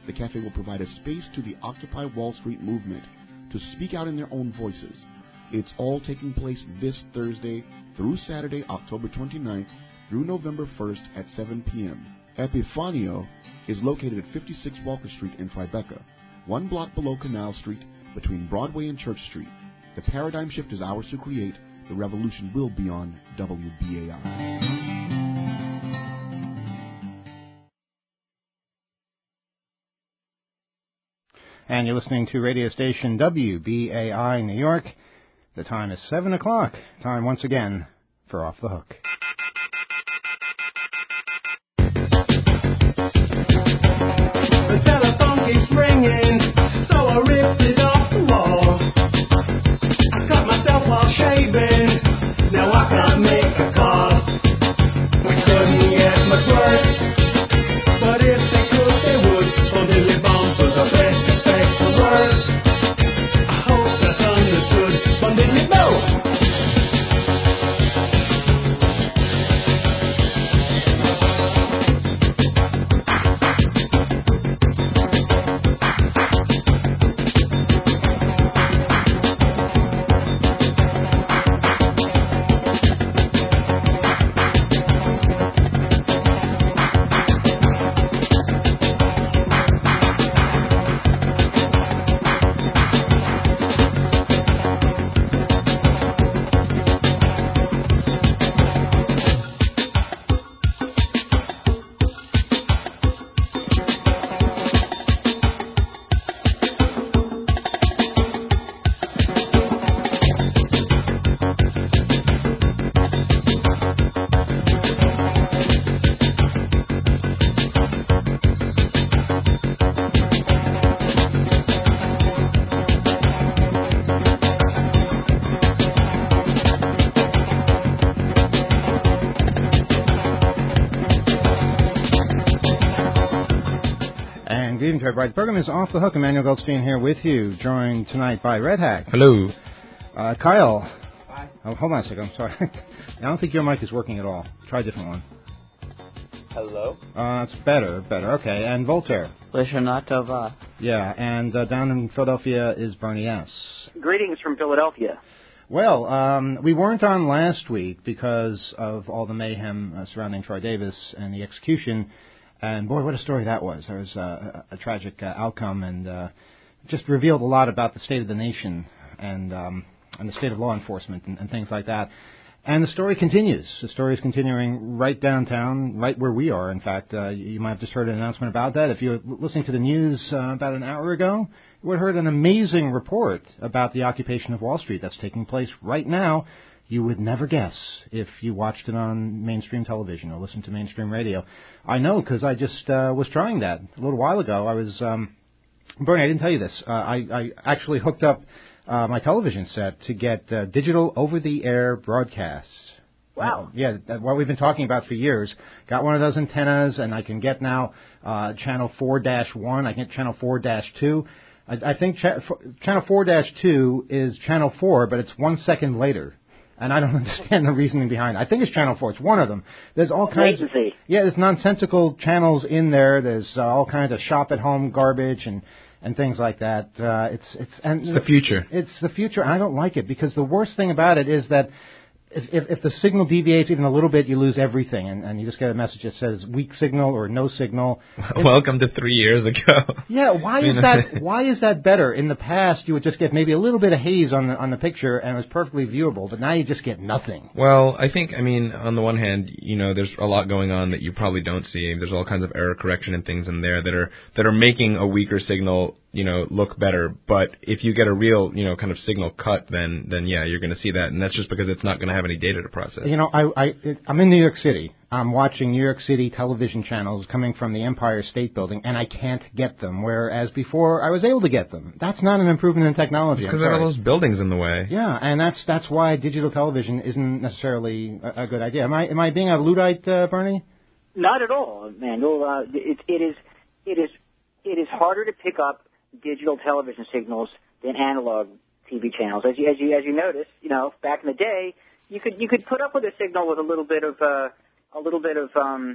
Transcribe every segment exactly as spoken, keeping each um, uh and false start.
the cafe will provide a space to the Occupy Wall Street movement to speak out in their own voices. It's all taking place this Thursday through Saturday, October twenty-ninth, through November first at seven p.m. Epifanio is located at fifty-six Walker Street in Tribeca, one block below Canal Street, between Broadway and Church Street. The paradigm shift is ours to create. The revolution will be on W B A I. And you're listening to radio station W B A I New York. The time is seven o'clock. Time once again for Off the Hook. The telephone keeps ringing, so I ripped it off the wall. I cut myself while shaving, now I can't make a call. We couldn't get much worse, but if they could, they would. For Billy Bombs was the best effect for words. I hope that's understood. But Billy Bombs. Everybody. The program is Off the Hook. Emmanuel Goldstein here with you, joined tonight by Red Hack. Hello. Uh, Kyle. Hi. Oh, hold on a second. I'm sorry. I don't think your mic is working at all. Try a different one. Hello. Uh, it's better, better. Okay. And Voltaire. Lishana Tova. Yeah. And uh, down in Philadelphia is Bernie S. Greetings from Philadelphia. Well, um, we weren't on last week because of all the mayhem uh, surrounding Troy Davis and the execution. And, boy, what a story that was. There was uh, a, a tragic uh, outcome and uh, just revealed a lot about the state of the nation and um, and the state of law enforcement and, and things like that. And the story continues. The story is continuing right downtown, right where we are. In fact, uh, you might have just heard an announcement about that. If you were listening to the news uh, about an hour ago, you would have heard an amazing report about the occupation of Wall Street that's taking place right now. You would never guess if you watched it on mainstream television or listened to mainstream radio. I know because I just uh, was trying that a little while ago. I was, um, Bernie, I didn't tell you this. Uh, I, I actually hooked up uh, my television set to get uh, digital over-the-air broadcasts. Wow. Uh, yeah, what we've been talking about for years. Got one of those antennas, and I can get now uh, channel four dash one. I can get channel four dash two. I, I think cha- channel four dash two is channel four, but it's one second later. And I don't understand the reasoning behind it. I think it's Channel four. It's one of them. There's all kinds of... Yeah, there's nonsensical channels in there. There's uh, all kinds of shop-at-home garbage and, and things like that. Uh, it's it's and It's the future. It's the future, and I don't like it because the worst thing about it is that if, if, if the signal deviates even a little bit, you lose everything, and, and you just get a message that says weak signal or no signal. Welcome to three years ago. Yeah, why is that? Why is that better? In the past, you would just get maybe a little bit of haze on the on the picture, and it was perfectly viewable. But now you just get nothing. Well, I think, I mean, on the one hand, you know, there's a lot going on that you probably don't see. There's all kinds of error correction and things in there that are that are making a weaker signal, you know, look better. But if you get a real, you know, kind of signal cut, then then yeah, you're going to see that, and that's just because it's not going to have any data to process. You know, I, I I'm in New York City. I'm watching New York City television channels coming from the Empire State Building, and I can't get them, whereas before I was able to get them. That's not an improvement in technology. Because there are all those buildings in the way. Yeah, and that's that's why digital television isn't necessarily a, a good idea. Am I am I being a Luddite, uh, Bernie? Not at all, Manuel. Uh, it, it is it is it is harder to pick up digital television signals than analog T V channels. As you as you as you notice, you know, back in the day, you could you could put up with a signal with a little bit of uh, a little bit of um,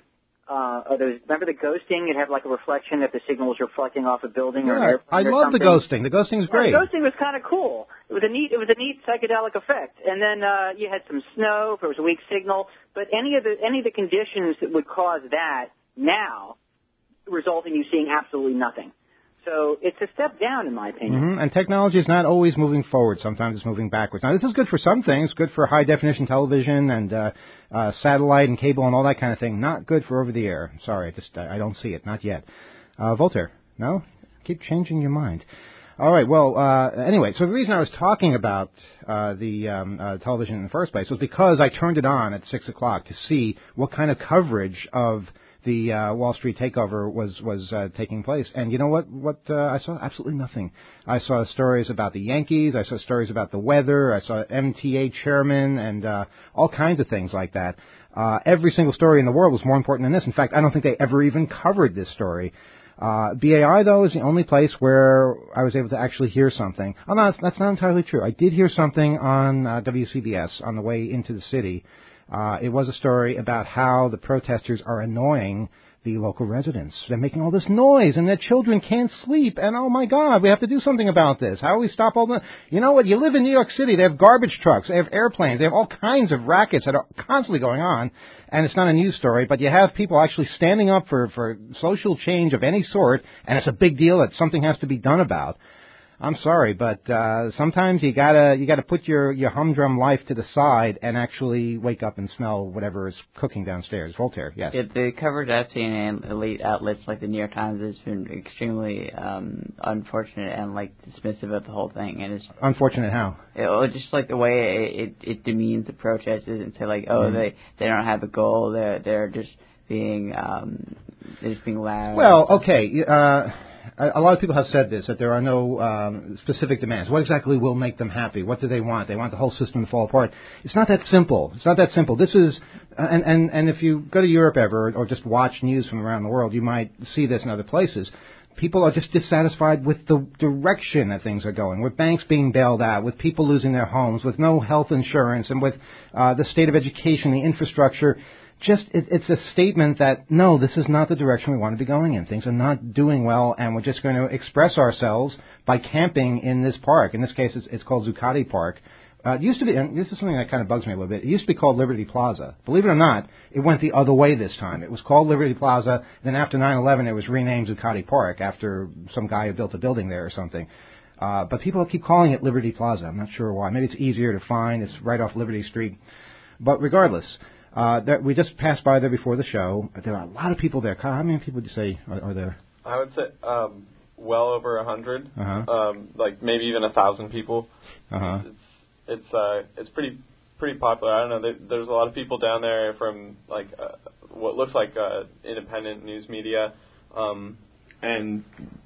uh, are those, remember the ghosting? You'd have like a reflection if the signal was reflecting off a building or an Yeah, airplane I or love the something. ghosting. The ghosting is great. Yeah, the ghosting was kind of cool. It was a neat, it was a neat psychedelic effect. And then uh, you had some snow. If it was a weak signal, but any of the any of the conditions that would cause that now result in you seeing absolutely nothing. So it's a step down, in my opinion. Mm-hmm. And technology is not always moving forward. Sometimes it's moving backwards. Now, this is good for some things, good for high-definition television and uh, uh, satellite and cable and all that kind of thing. Not good for over-the-air. Sorry, I just I don't see it. Not yet. Uh, Voltaire, no? Keep changing your mind. All right, well, uh, anyway, so the reason I was talking about uh, the um, uh, television in the first place was because I turned it on at six o'clock to see what kind of coverage of the uh, Wall Street takeover was was uh, taking place. And you know what? What uh, I saw absolutely nothing. I saw stories about the Yankees. I saw stories about the weather. I saw M T A chairman and uh, all kinds of things like that. Uh, every single story in the world was more important than this. In fact, I don't think they ever even covered this story. Uh, B A I, though, is the only place where I was able to actually hear something. Oh, no, that's, that's not entirely true. I did hear something on uh, W C B S on the way into the city. Uh, it was a story about how the protesters are annoying the local residents. They're making all this noise, and their children can't sleep. And, oh, my God, we have to do something about this. How do we stop all the... You know what? You live in New York City. They have garbage trucks. They have airplanes. They have all kinds of rackets that are constantly going on. And it's not a news story, but you have people actually standing up for, for social change of any sort, and it's a big deal that something has to be done about. I'm sorry, but uh, sometimes you gotta you gotta put your, your humdrum life to the side and actually wake up and smell whatever is cooking downstairs. Voltaire, yes. Yeah, the coverage I've seen in elite outlets like the New York Times has been extremely um, unfortunate and like dismissive of the whole thing. And it's unfortunate how? It, just like the way it, it, it demeans the protesters and say like, oh, mm-hmm. they they don't have a goal. They're they're just being um, they're just being loud. Well, okay. Uh, A lot of people have said this, that there are no um, specific demands. What exactly will make them happy? What do they want? They want the whole system to fall apart. It's not that simple. It's not that simple. This is, uh, and, and, and if you go to Europe ever or just watch news from around the world, you might see this in other places. People are just dissatisfied with the direction that things are going, with banks being bailed out, with people losing their homes, with no health insurance, and with uh, the state of education, the infrastructure. Just, it, it's a statement that, no, this is not the direction we want to be going in. Things are not doing well, and we're just going to express ourselves by camping in this park. In this case, it's, it's called Zuccotti Park. Uh, it used to be, and this is something that kind of bugs me a little bit, it used to be called Liberty Plaza. Believe it or not, it went the other way this time. It was called Liberty Plaza, then after nine eleven, it was renamed Zuccotti Park after some guy who built a building there or something. Uh, but people keep calling it Liberty Plaza. I'm not sure why. Maybe it's easier to find. It's right off Liberty Street. But regardless... Uh, that we just passed by there before the show. There are a lot of people there. Kyle, how many people would you say are, are there? I would say um, well over a hundred. Uh-huh. Um, like maybe even a thousand people. Uh-huh. It's it's uh, it's pretty pretty popular. I don't know. There, there's a lot of people down there from like uh, what looks like uh, independent news media, um, and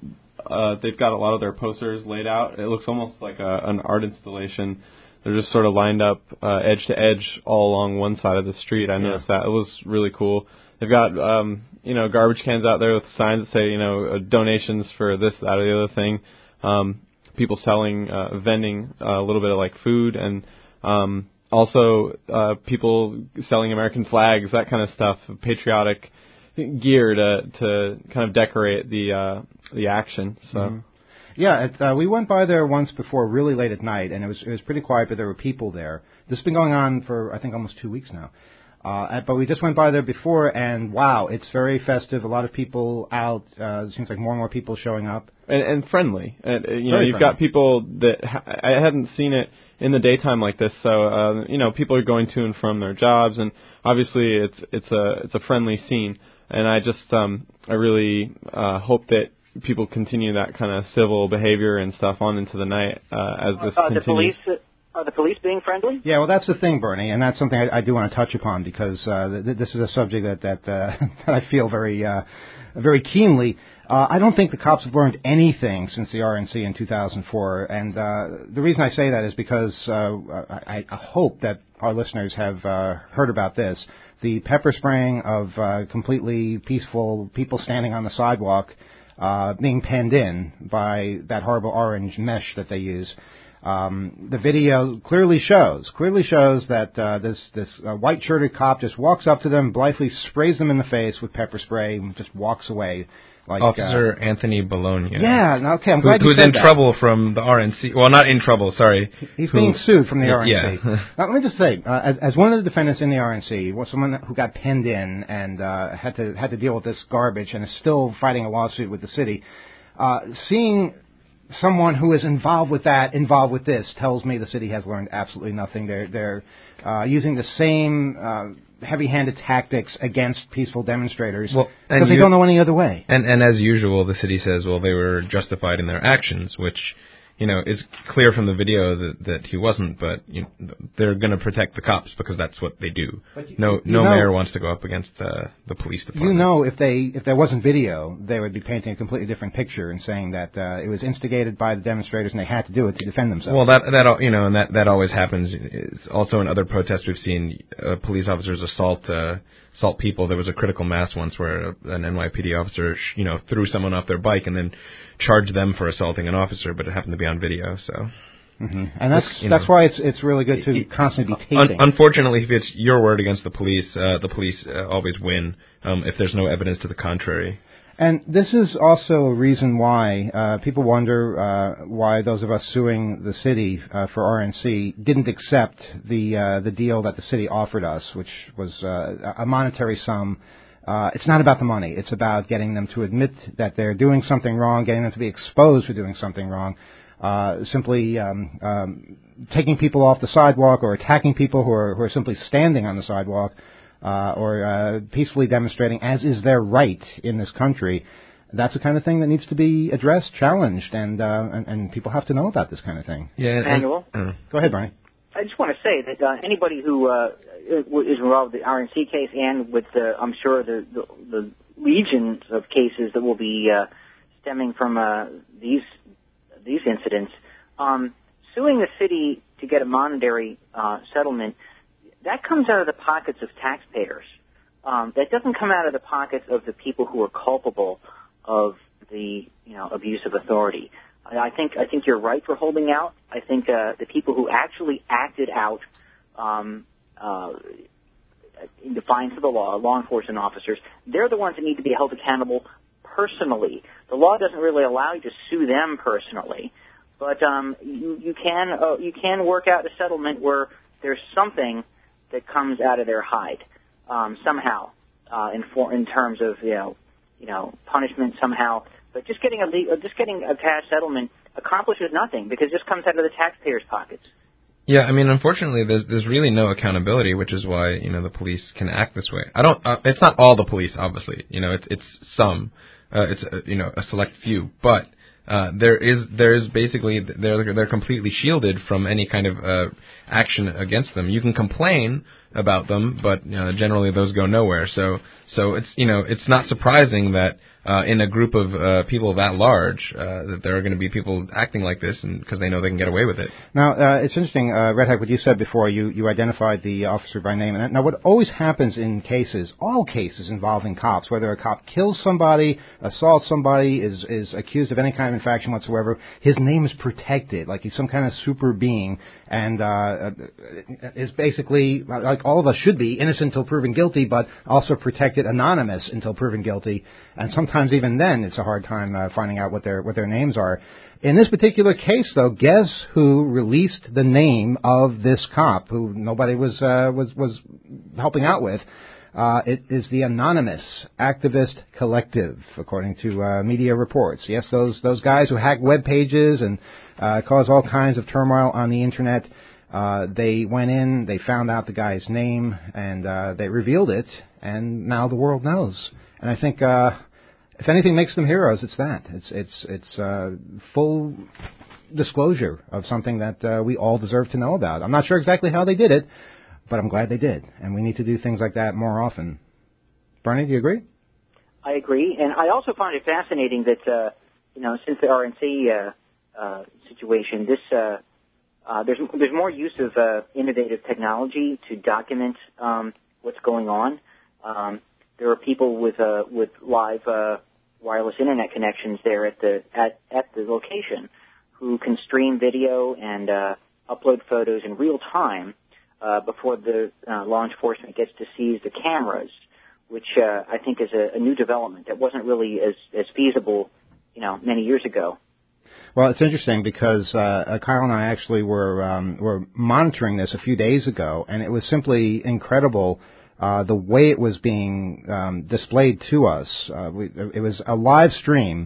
uh, they've got a lot of their posters laid out. It looks almost like a, an art installation. They're just sort of lined up uh, edge to edge all along one side of the street. I noticed yeah. that. It was really cool. They've got, um, you know, garbage cans out there with signs that say, you know, uh, donations for this, that, or the other thing. Um, people selling, uh, vending uh, a little bit of, like, food. And um, also uh, people selling American flags, that kind of stuff, patriotic gear to, to kind of decorate the, uh, the action. So. Mm-hmm. Yeah, it, uh, we went by there once before, really late at night, and it was it was pretty quiet, but there were people there. This has been going on for, I think, almost two weeks now. Uh, but we just went by there before, and wow, it's very festive. A lot of people out. Uh, it seems like more and more people showing up. And, and friendly. And, uh, you know, very you've friendly. got people that ha- I hadn't seen it in the daytime like this. So, uh, you know, people are going to and from their jobs, and obviously it's it's a it's a friendly scene. And I just um, I really uh, hope that people continue that kind of civil behavior and stuff on into the night uh, as this uh, continues. The police, are the police being friendly? Yeah, well, that's the thing, Bernie, and that's something I, I do want to touch upon because uh, th- this is a subject that that, uh, that I feel very uh, very keenly. Uh, I don't think the cops have learned anything since the R N C in two thousand four, and uh, the reason I say that is because uh, I, I hope that our listeners have uh, heard about this. The pepper spraying of uh, completely peaceful people standing on the sidewalk Uh, being penned in by that horrible orange mesh that they use. Um, the video clearly shows, clearly shows that uh, this this uh, white-shirted cop just walks up to them, blithely sprays them in the face with pepper spray, and just walks away. Like, Officer uh, Anthony Bologna. Yeah, okay, I'm who, glad you who's said in that. trouble from the R N C. Well, not in trouble, sorry. He's who, being sued from the R N C. Yeah. Now, let me just say, uh, as, as one of the defendants in the R N C, was someone who got penned in and uh, had to had to deal with this garbage and is still fighting a lawsuit with the city, uh, seeing someone who is involved with that, involved with this, tells me the city has learned absolutely nothing. They're they're uh, using the same uh, heavy-handed tactics against peaceful demonstrators well, because they you, don't know any other way. And and as usual, the city says, well, they were justified in their actions, which, you know, it's clear from the video that, that he wasn't, but you know, they're going to protect the cops because that's what they do. You, no you no know, mayor wants to go up against the the police department. You know, if they if there wasn't video, they would be painting a completely different picture and saying that uh, it was instigated by the demonstrators and they had to do it to defend themselves. Well, that that you know, and that that always happens. It's also in other protests we've seen uh, police officers assault uh, assault people. There was a critical mass once where an N Y P D officer, you know, threw someone off their bike and then charged them for assaulting an officer, but it happened to be on video. So, mm-hmm. and that's you that's know, why it's it's really good to constantly be taping. Un- unfortunately, if it's your word against the police, uh, the police uh, always win. Um, if there's no evidence to the contrary. And this is also a reason why uh, people wonder uh, why those of us suing the city uh, for R N C didn't accept the uh, the deal that the city offered us, which was uh, a monetary sum. Uh, it's not about the money. It's about getting them to admit that they're doing something wrong, getting them to be exposed for doing something wrong. Uh, simply um, um, taking people off the sidewalk or attacking people who are, who are simply standing on the sidewalk uh, or uh, peacefully demonstrating, as is their right in this country. That's the kind of thing that needs to be addressed, challenged, and uh, and, and people have to know about this kind of thing. Yeah, and, Manuel? Uh, Go ahead, Barney. I just want to say that uh, anybody who uh, is involved with the R N C case and with, the, I'm sure, the, the, the legions of cases that will be uh, stemming from uh, these these incidents, um, suing the city to get a monetary uh, settlement, that comes out of the pockets of taxpayers. Um, that doesn't come out of the pockets of the people who are culpable of the, you know, abuse of authority. I think I think you're right for holding out. I think uh, the people who actually acted out um, uh, in defiance of the law, law enforcement officers, they're the ones that need to be held accountable personally. The law doesn't really allow you to sue them personally, but um, you, you can uh, you can work out a settlement where there's something that comes out of their hide um, somehow uh, in for, in terms of you know you know punishment somehow. But just getting a legal, just getting a cash settlement accomplishes nothing because it just comes out of the taxpayers' pockets. Yeah, I mean, unfortunately, there's there's really no accountability, which is why you know the police can act this way. I don't. Uh, it's not all the police, obviously. You know, it's it's some. Uh, it's uh, you know a select few, but uh, there is there is basically they're they're completely shielded from any kind of uh, action against them. You can complain about them, but you know, generally those go nowhere. So so it's you know it's not surprising that. Uh, in a group of uh, people that large, uh, that there are going to be people acting like this, and because they know they can get away with it. Now, uh, it's interesting, uh, Red Hack, what you said before. You, you identified the officer by name. And now, what always happens in cases, all cases involving cops, whether a cop kills somebody, assaults somebody, is is accused of any kind of infraction whatsoever, his name is protected, like he's some kind of super being, and uh, is basically, like all of us should be, innocent until proven guilty, but also protected anonymous until proven guilty. And sometimes even then, it's a hard time uh, finding out what their what their names are. In this particular case, though, guess who released the name of this cop who nobody was uh, was was helping out with? Uh, it is the Anonymous Activist Collective, according to uh, media reports. Yes, those those guys who hack web pages and uh, cause all kinds of turmoil on the internet. Uh, they went in, they found out the guy's name, and uh, they revealed it, and now the world knows. And I think uh, if anything makes them heroes, it's that. It's it's it's uh, full disclosure of something that uh, we all deserve to know about. I'm not sure exactly how they did it, but I'm glad they did. And we need to do things like that more often. Bernie, do you agree? I agree, and I also find it fascinating that uh, you know since the R N C uh, uh, situation, this uh, uh, there's there's more use of uh, innovative technology to document um, what's going on. Um, There are people with uh, with live uh, wireless internet connections there at the at, at the location. who can stream video and uh, upload photos in real time uh, before the uh, law enforcement gets to seize the cameras, which uh, I think is a, a new development that wasn't really as, as feasible, you know, many years ago. Well, it's interesting because uh, Kyle and I actually were um, were monitoring this a few days ago, and it was simply incredible uh, the way it was being um, displayed to us. Uh, we, it was a live stream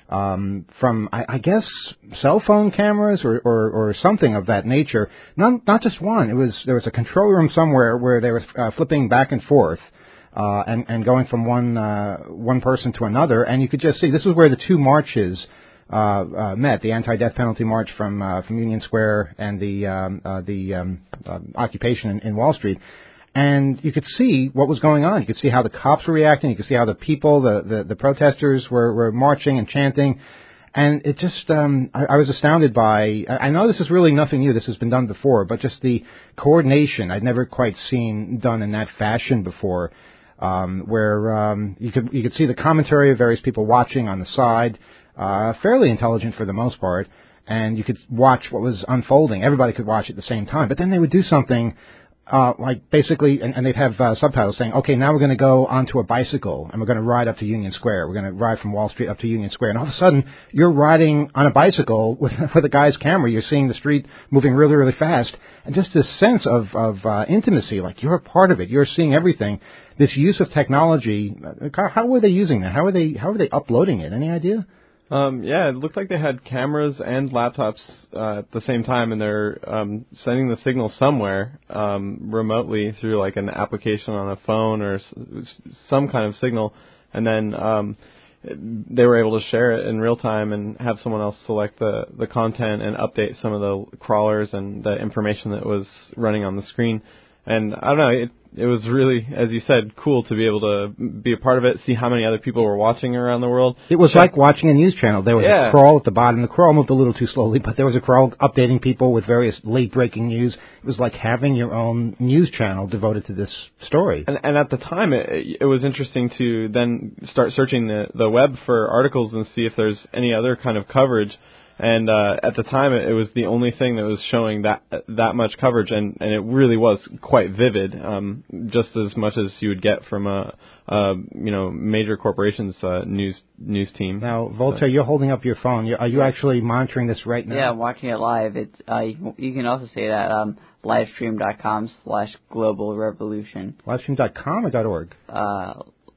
um, from, I, I guess, cell phone cameras or, or, or something of that nature. Not not just one. It was there was a control room somewhere where they were uh, flipping back and forth. Uh, and, and going from one uh, one person to another, and you could just see this was where the two marches uh, uh, met: the anti-death penalty march from uh, from Union Square and the um, uh, the um, uh, occupation in, in Wall Street. And you could see what was going on. You could see how the cops were reacting. You could see how the people, the the, the protesters, were, were marching and chanting. And it just, um, I, I was astounded by. I know this is really nothing new. This has been done before, but just the coordination I'd never quite seen done in that fashion before. Um, where um, you could you could see the commentary of various people watching on the side, uh, fairly intelligent for the most part, and you could watch what was unfolding. Everybody could watch at the same time, but then they would do something uh, like basically, and, and they'd have uh, subtitles saying, "Okay, now we're going to go onto a bicycle and we're going to ride up to Union Square. We're going to ride from Wall Street up to Union Square." And all of a sudden, you're riding on a bicycle with with a guy's camera. You're seeing the street moving really, really fast, and just this sense of of uh, intimacy, like you're a part of it. You're seeing everything. This use of technology, how were they using that? How are they how are they uploading it? Any idea? Um, yeah, it looked like they had cameras and laptops uh, at the same time, and they're um, sending the signal somewhere um, remotely through like an application on a phone or s- some kind of signal, and then um, they were able to share it in real time and have someone else select the, the content and update some of the crawlers and the information that was running on the screen. And I don't know, it it was really, as you said, cool to be able to be a part of it, see how many other people were watching around the world. It was like watching a news channel. There was yeah. a crawl at the bottom. The crawl moved a little too slowly, but there was a crawl updating people with various late-breaking news. It was like having your own news channel devoted to this story. And, and at the time, it, it was interesting to then start searching the, the web for articles and see if there's any other kind of coverage. And uh, at the time, it, it was the only thing that was showing that that much coverage, and, and it really was quite vivid, um, just as much as you would get from a, a you know major corporation's uh, news news team. Now, Voltaire, so. You're holding up your phone. Are you actually monitoring this right now? Yeah, I'm watching it live. It's uh, you, can, you can also say that um, livestream.com slash global revolution. Livestream dot com or .org? Uh,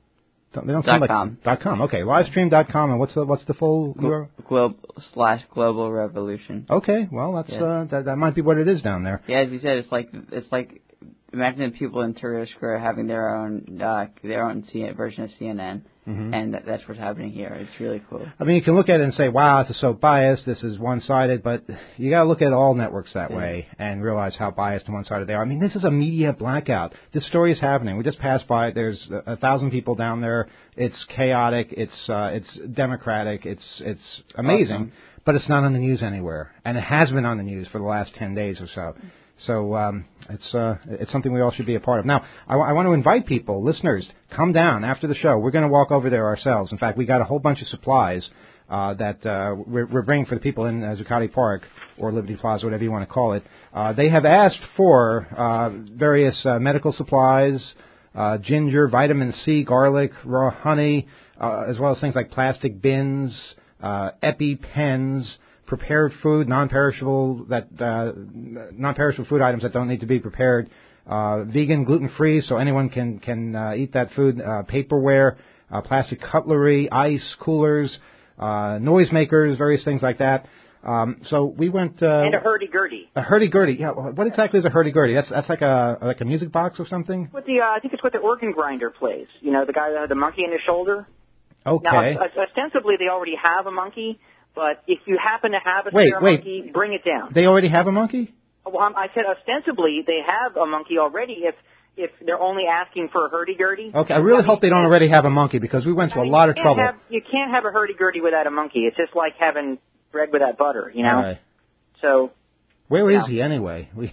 They don't dot like com. Dot com. Okay, livestream dot com, and what's the what's the full U R L? Globe slash global revolution. Okay, well that's yeah. uh, that that might be what it is down there. Yeah, as you said, it's like it's like imagine people in Tahrir Square having their own uh, their own C N N, version of C N N, mm-hmm. and that, that's what's happening here. It's really cool. I mean, you can look at it and say, "Wow, this is so biased. This is one-sided," but you got to look at all networks that yeah. way and realize how biased and one-sided they are. I mean, this is a media blackout. This story is happening. We just passed by it. There's a, a thousand people down there. It's chaotic. It's uh, it's democratic. It's it's amazing, awesome. But it's not on the news anywhere, and it has been on the news for the last ten days or so. So um, it's uh, it's something we all should be a part of. Now, I, w- I want to invite people, listeners, come down after the show. We're going to walk over there ourselves. In fact, we got a whole bunch of supplies uh, that uh, we're, we're bringing for the people in uh, Zuccotti Park or Liberty Plaza, whatever you want to call it. Uh, they have asked for uh, various uh, medical supplies, uh, ginger, vitamin C, garlic, raw honey, uh, as well as things like plastic bins, uh, EpiPens, prepared food, non-perishable that uh, non-perishable food items that don't need to be prepared, uh, vegan, gluten-free, so anyone can can uh, eat that food. Uh, paperware, uh, plastic cutlery, ice coolers, uh, noisemakers, various things like that. Um, so we went. Uh, and a hurdy-gurdy. A hurdy-gurdy. Yeah. What exactly is a hurdy-gurdy? That's that's like a like a music box or something. With the uh, I think it's what the organ grinder plays. You know, the guy that had the monkey in his shoulder. Okay. Now, ostensibly, they already have a monkey. But if you happen to have a wait, spare wait. monkey, bring it down. They already have a monkey? Well, I said ostensibly they have a monkey already if if they're only asking for a hurdy-gurdy. Okay, I really hope they don't already have a monkey because we went to I mean, a lot of you trouble. Have, you can't have a hurdy-gurdy without a monkey. It's just like having bread without butter, you know? All right. So... Where is know. he anyway? We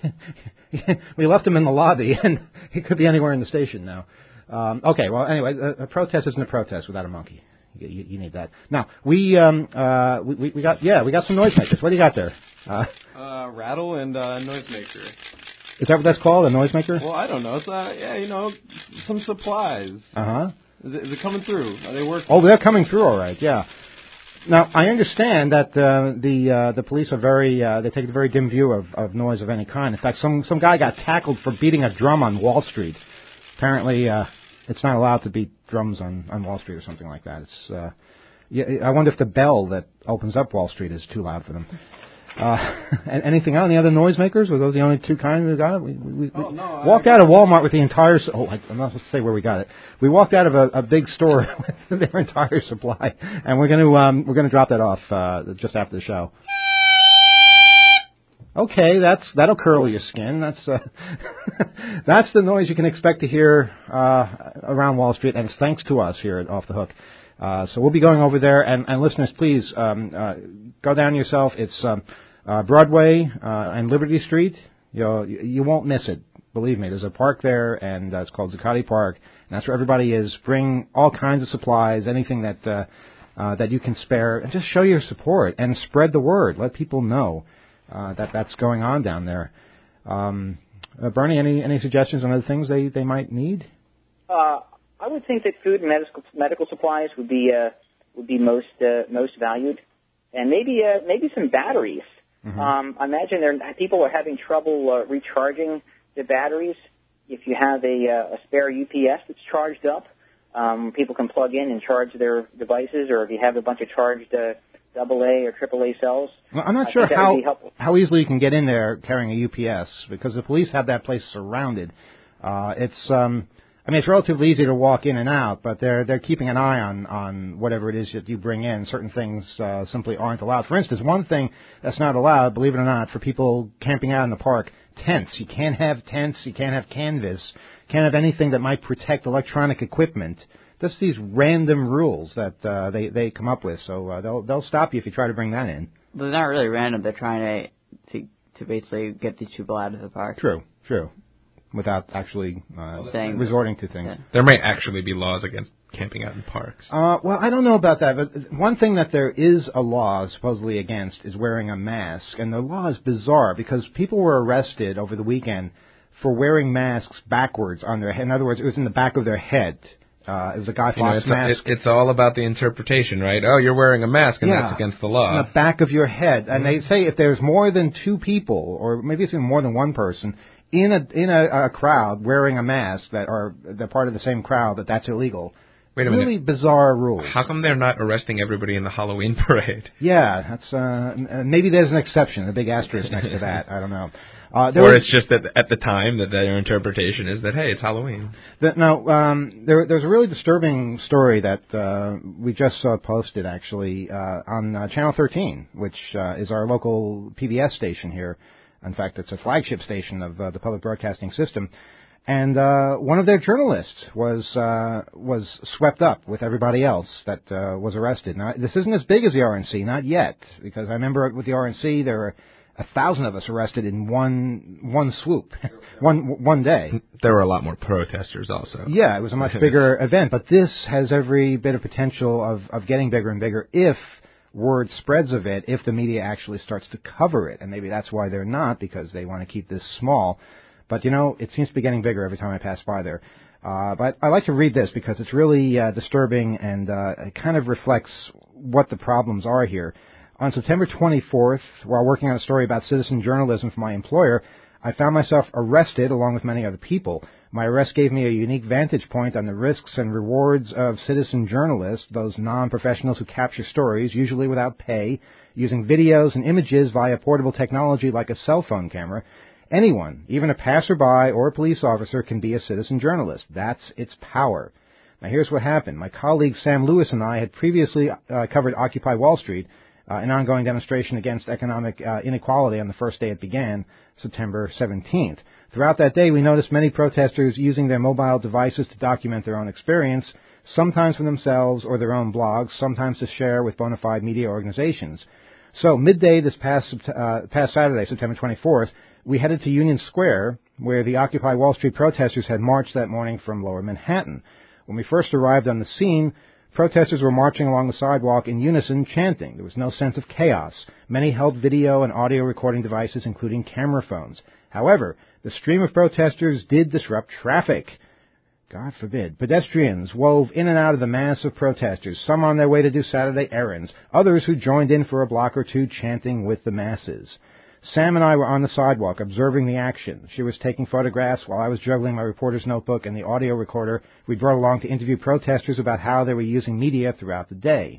we left him in the lobby, and he could be anywhere in the station now. Um, okay, well, anyway, a, a protest isn't a protest without a monkey. You, you, you need that. Now we um uh we, we we got yeah we got some noisemakers. What do you got there? Uh, Uh, rattle and uh, noisemaker. is that what that's called? A noisemaker? Well, I don't know. It's uh, yeah, you know, some supplies. Uh huh. Is it, is it coming through? Are they working? Oh, they're coming through all right. Yeah. Now I understand that uh, the uh, the police are very uh, they take a very dim view of, of noise of any kind. In fact, some some guy got tackled for beating a drum on Wall Street. Apparently, uh, it's not allowed to beat drums on, on Wall Street or something like that. It's uh, yeah, I wonder if the bell that opens up Wall Street is too loud for them. Uh, and anything else? Any other noisemakers? Were those the only two kinds we got? We, we, we Oh, no, walked I- out of Walmart with the entire. su- Oh, I, I'm not supposed to say where we got it. We walked out of a, a big store with their entire supply, and we're going to um, we're going to drop that off uh, just after the show. Okay, that's that'll curl your skin. That's uh, that's the noise you can expect to hear uh, around Wall Street, and it's thanks to us here at Off the Hook. Uh, so we'll be going over there, and, and listeners, please um, uh, go down yourself. It's um, uh, Broadway uh, and Liberty Street. You'll, you won't miss it. Believe me, there's a park there, and uh, it's called Zuccotti Park, and that's where everybody is. Bring all kinds of supplies, anything that uh, uh, that you can spare, and just show your support and spread the word. Let people know uh, that that's going on down there. Um, uh, Bernie, any any suggestions on other things they, they might need? Uh, I would think that food and medical medical supplies would be uh, would be most uh, most valued, and maybe uh, maybe some batteries. Mm-hmm. Um, I imagine there people are having trouble uh, recharging the batteries. If you have a, uh, a spare U P S that's charged up, um, people can plug in and charge their devices. Or if you have a bunch of charged uh, double A or triple A cells, Well, I'm not I sure think that how would be helpful. how easily you can get in there carrying a U P S because the police have that place surrounded. Uh, it's um, I mean, it's relatively easy to walk in and out, but they're they're keeping an eye on, on whatever it is that you bring in. Certain things uh, simply aren't allowed. For instance, one thing that's not allowed, believe it or not, for people camping out in the park, tents. You can't have tents. You can't have canvas. Can't have anything that might protect electronic equipment. Just these random rules that uh, they they come up with. So uh, they'll they'll stop you if you try to bring that in. But they're not really random. They're trying to to, to basically get these people out of the park. True, true. Without actually uh, Saying- resorting to things. Yeah. There may actually be laws against camping out in parks. Uh, well, I don't know about that, but one thing that there is a law supposedly against is wearing a mask, and the law is bizarre because people were arrested over the weekend for wearing masks backwards on their head. In other words, it was in the back of their head. Uh, it was a Guy You know, Fawkes it's, mask. it, it's all about the interpretation, right? Oh, you're wearing a mask, and Yeah. that's against the on law. the back of your head, and they say if there's more than two people, or maybe it's even more than one person, in a in a, a crowd wearing a mask that are they're part of the same crowd, that that's illegal. Wait a really minute. bizarre rules. How come they're not arresting everybody in the Halloween parade? Yeah, that's uh, n- maybe there's an exception, a big asterisk next to that. I don't know. Uh, there Or was- it's just that at the time that their interpretation is that, hey, it's Halloween. That, now, um, there, there's a really disturbing story that uh, we just saw posted, actually, uh, on uh, Channel thirteen, which uh, is our local P B S station here. In fact, it's a flagship station of uh, the public broadcasting system. And uh, one of their journalists was uh, was swept up with everybody else that uh, was arrested. Now, this isn't as big as the R N C, not yet, because I remember with the R N C there were a thousand of us arrested in one one swoop, one one day. There were a lot more protesters also. Yeah, it was a much bigger event, but this has every bit of potential of, of getting bigger and bigger if word spreads of it, if the media actually starts to cover it. And maybe that's why they're not, because they want to keep this small. But, you know, it seems to be getting bigger every time I pass by there. Uh, but I like to read this because it's really uh, disturbing, and uh, it kind of reflects what the problems are here. On September twenty-fourth, while working on a story about citizen journalism for my employer, I found myself arrested along with many other people. My arrest gave me a unique vantage point on the risks and rewards of citizen journalists, those non-professionals who capture stories, usually without pay, using videos and images via portable technology like a cell phone camera. Anyone, even a passerby or a police officer, can be a citizen journalist. That's its power. Now, here's what happened. My colleague Sam Lewis and I had previously uh, covered Occupy Wall Street, uh, an ongoing demonstration against economic uh, inequality on the first day it began, September seventeenth. Throughout that day, we noticed many protesters using their mobile devices to document their own experience, sometimes for themselves or their own blogs, sometimes to share with bona fide media organizations. So, midday this past, uh, past Saturday, September twenty-fourth, we headed to Union Square, where the Occupy Wall Street protesters had marched that morning from Lower Manhattan. When we first arrived on the scene, Protesters were marching along the sidewalk in unison, chanting. There was no sense of chaos. Many held video and audio recording devices, including camera phones. However, the stream of protesters did disrupt traffic. God forbid. Pedestrians wove in and out of the mass of protesters, some on their way to do Saturday errands, others who joined in for a block or two chanting with the masses. Sam and I were on the sidewalk observing the action. She was taking photographs while I was juggling my reporter's notebook and the audio recorder we brought along to interview protesters about how they were using media throughout the day.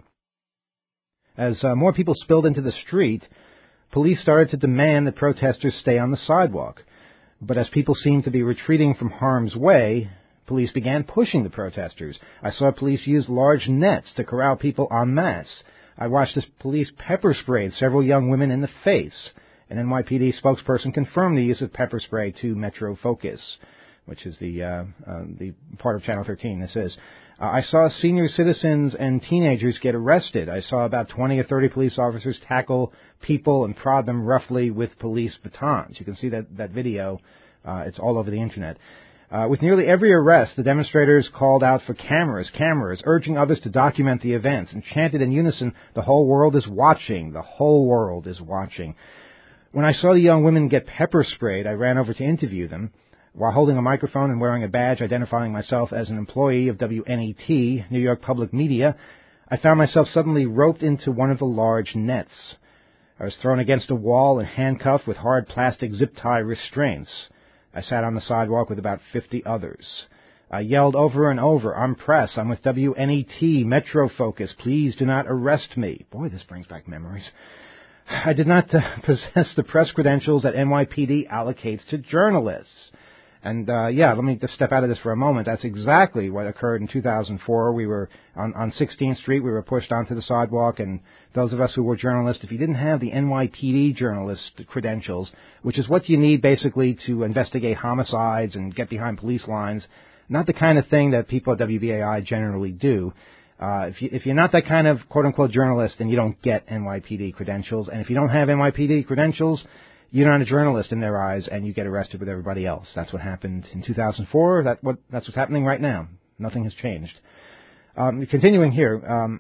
As uh, more people spilled into the street, police started to demand that protesters stay on the sidewalk. But as people seemed to be retreating from harm's way, police began pushing the protesters. I saw police use large nets to corral people en masse. I watched as police pepper sprayed several young women in the face. An N Y P D spokesperson confirmed the use of pepper spray to Metro Focus, which is the uh, uh, the part of Channel thirteen. This is. Uh, I saw senior citizens and teenagers get arrested. I saw about twenty or thirty police officers tackle people and prod them roughly with police batons. You can see that, that video. Uh, it's all over the Internet. Uh, with nearly every arrest, the demonstrators called out for cameras, cameras, urging others to document the events, and chanted in unison, "The whole world is watching. The whole world is watching." When I saw the young women get pepper sprayed, I ran over to interview them. While holding a microphone and wearing a badge identifying myself as an employee of W N E T, New York Public Media, I found myself suddenly roped into one of the large nets. I was thrown against a wall and handcuffed with hard plastic zip-tie restraints. I sat on the sidewalk with about fifty others. I yelled over and over, "I'm press, I'm with W N E T, Metro Focus, please do not arrest me." Boy, this brings back memories. I did not uh, possess the press credentials that N Y P D allocates to journalists. And, uh, yeah, let me just step out of this for a moment. That's exactly what occurred in two thousand four. We were on, on sixteenth Street. We were pushed onto the sidewalk, and those of us who were journalists, if you didn't have the N Y P D journalist credentials, which is what you need basically to investigate homicides and get behind police lines, not the kind of thing that people at W B A I generally do. Uh, if, you, if you're not that kind of quote-unquote journalist, then you don't get N Y P D credentials. And if you don't have N Y P D credentials, you're not a journalist in their eyes, and you get arrested with everybody else. That's what happened in two thousand four. That what that's what's happening right now. Nothing has changed. Um, continuing here, um,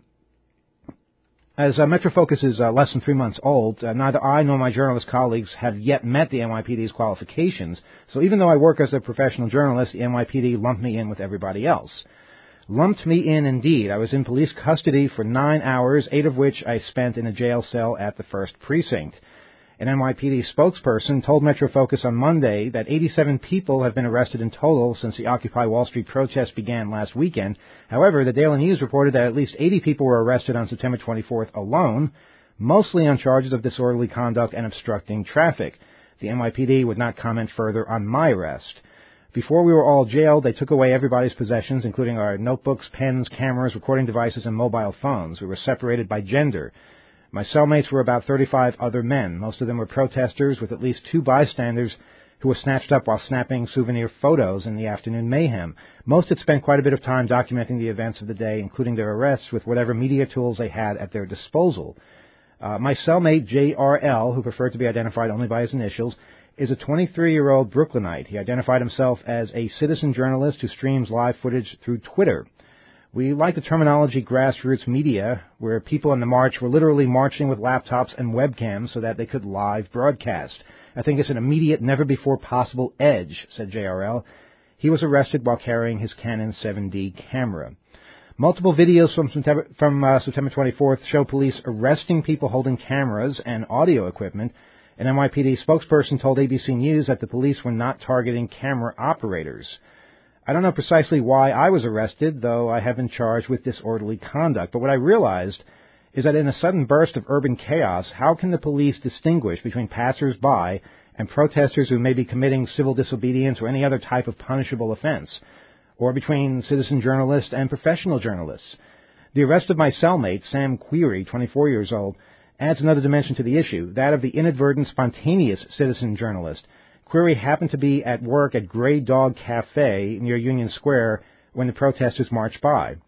as uh, Metro Focus is uh, less than three months old, uh, neither I nor my journalist colleagues have yet met the N Y P D's qualifications. So even though I work as a professional journalist, the N Y P D lumped me in with everybody else. Lumped me in, indeed. I was in police custody for nine hours, eight of which I spent in a jail cell at the first Precinct. An N Y P D spokesperson told Metro Focus on Monday that eighty-seven people have been arrested in total since the Occupy Wall Street protests began last weekend. However, the Daily News reported that at least eighty people were arrested on September twenty-fourth alone, mostly on charges of disorderly conduct and obstructing traffic. The N Y P D would not comment further on my arrest. Before we were all jailed, they took away everybody's possessions, including our notebooks, pens, cameras, recording devices, and mobile phones. We were separated by gender. My cellmates were about thirty-five other men. Most of them were protesters, with at least two bystanders who were snatched up while snapping souvenir photos in the afternoon mayhem. Most had spent quite a bit of time documenting the events of the day, including their arrests, with whatever media tools they had at their disposal. Uh, my cellmate, J R L, who preferred to be identified only by his initials, is a twenty-three-year-old Brooklynite. He identified himself as a citizen journalist who streams live footage through Twitter. We like the terminology grassroots media, where people in the march were literally marching with laptops and webcams so that they could live broadcast. I think it's an immediate, never-before-possible edge, said J R L. He was arrested while carrying his Canon seven D camera. Multiple videos from September, from, uh, September twenty-fourth show police arresting people holding cameras and audio equipment. An N Y P D spokesperson told A B C News that the police were not targeting camera operators. I don't know precisely why I was arrested, though I have been charged with disorderly conduct. But what I realized is that in a sudden burst of urban chaos, how can the police distinguish between passers-by and protesters who may be committing civil disobedience or any other type of punishable offense, or between citizen journalists and professional journalists? The arrest of my cellmate, Sam Query, twenty-four years old, adds another dimension to the issue, that of the inadvertent, spontaneous citizen journalist. Query happened to be at work at Grey Dog Cafe near Union Square when the protesters marched by.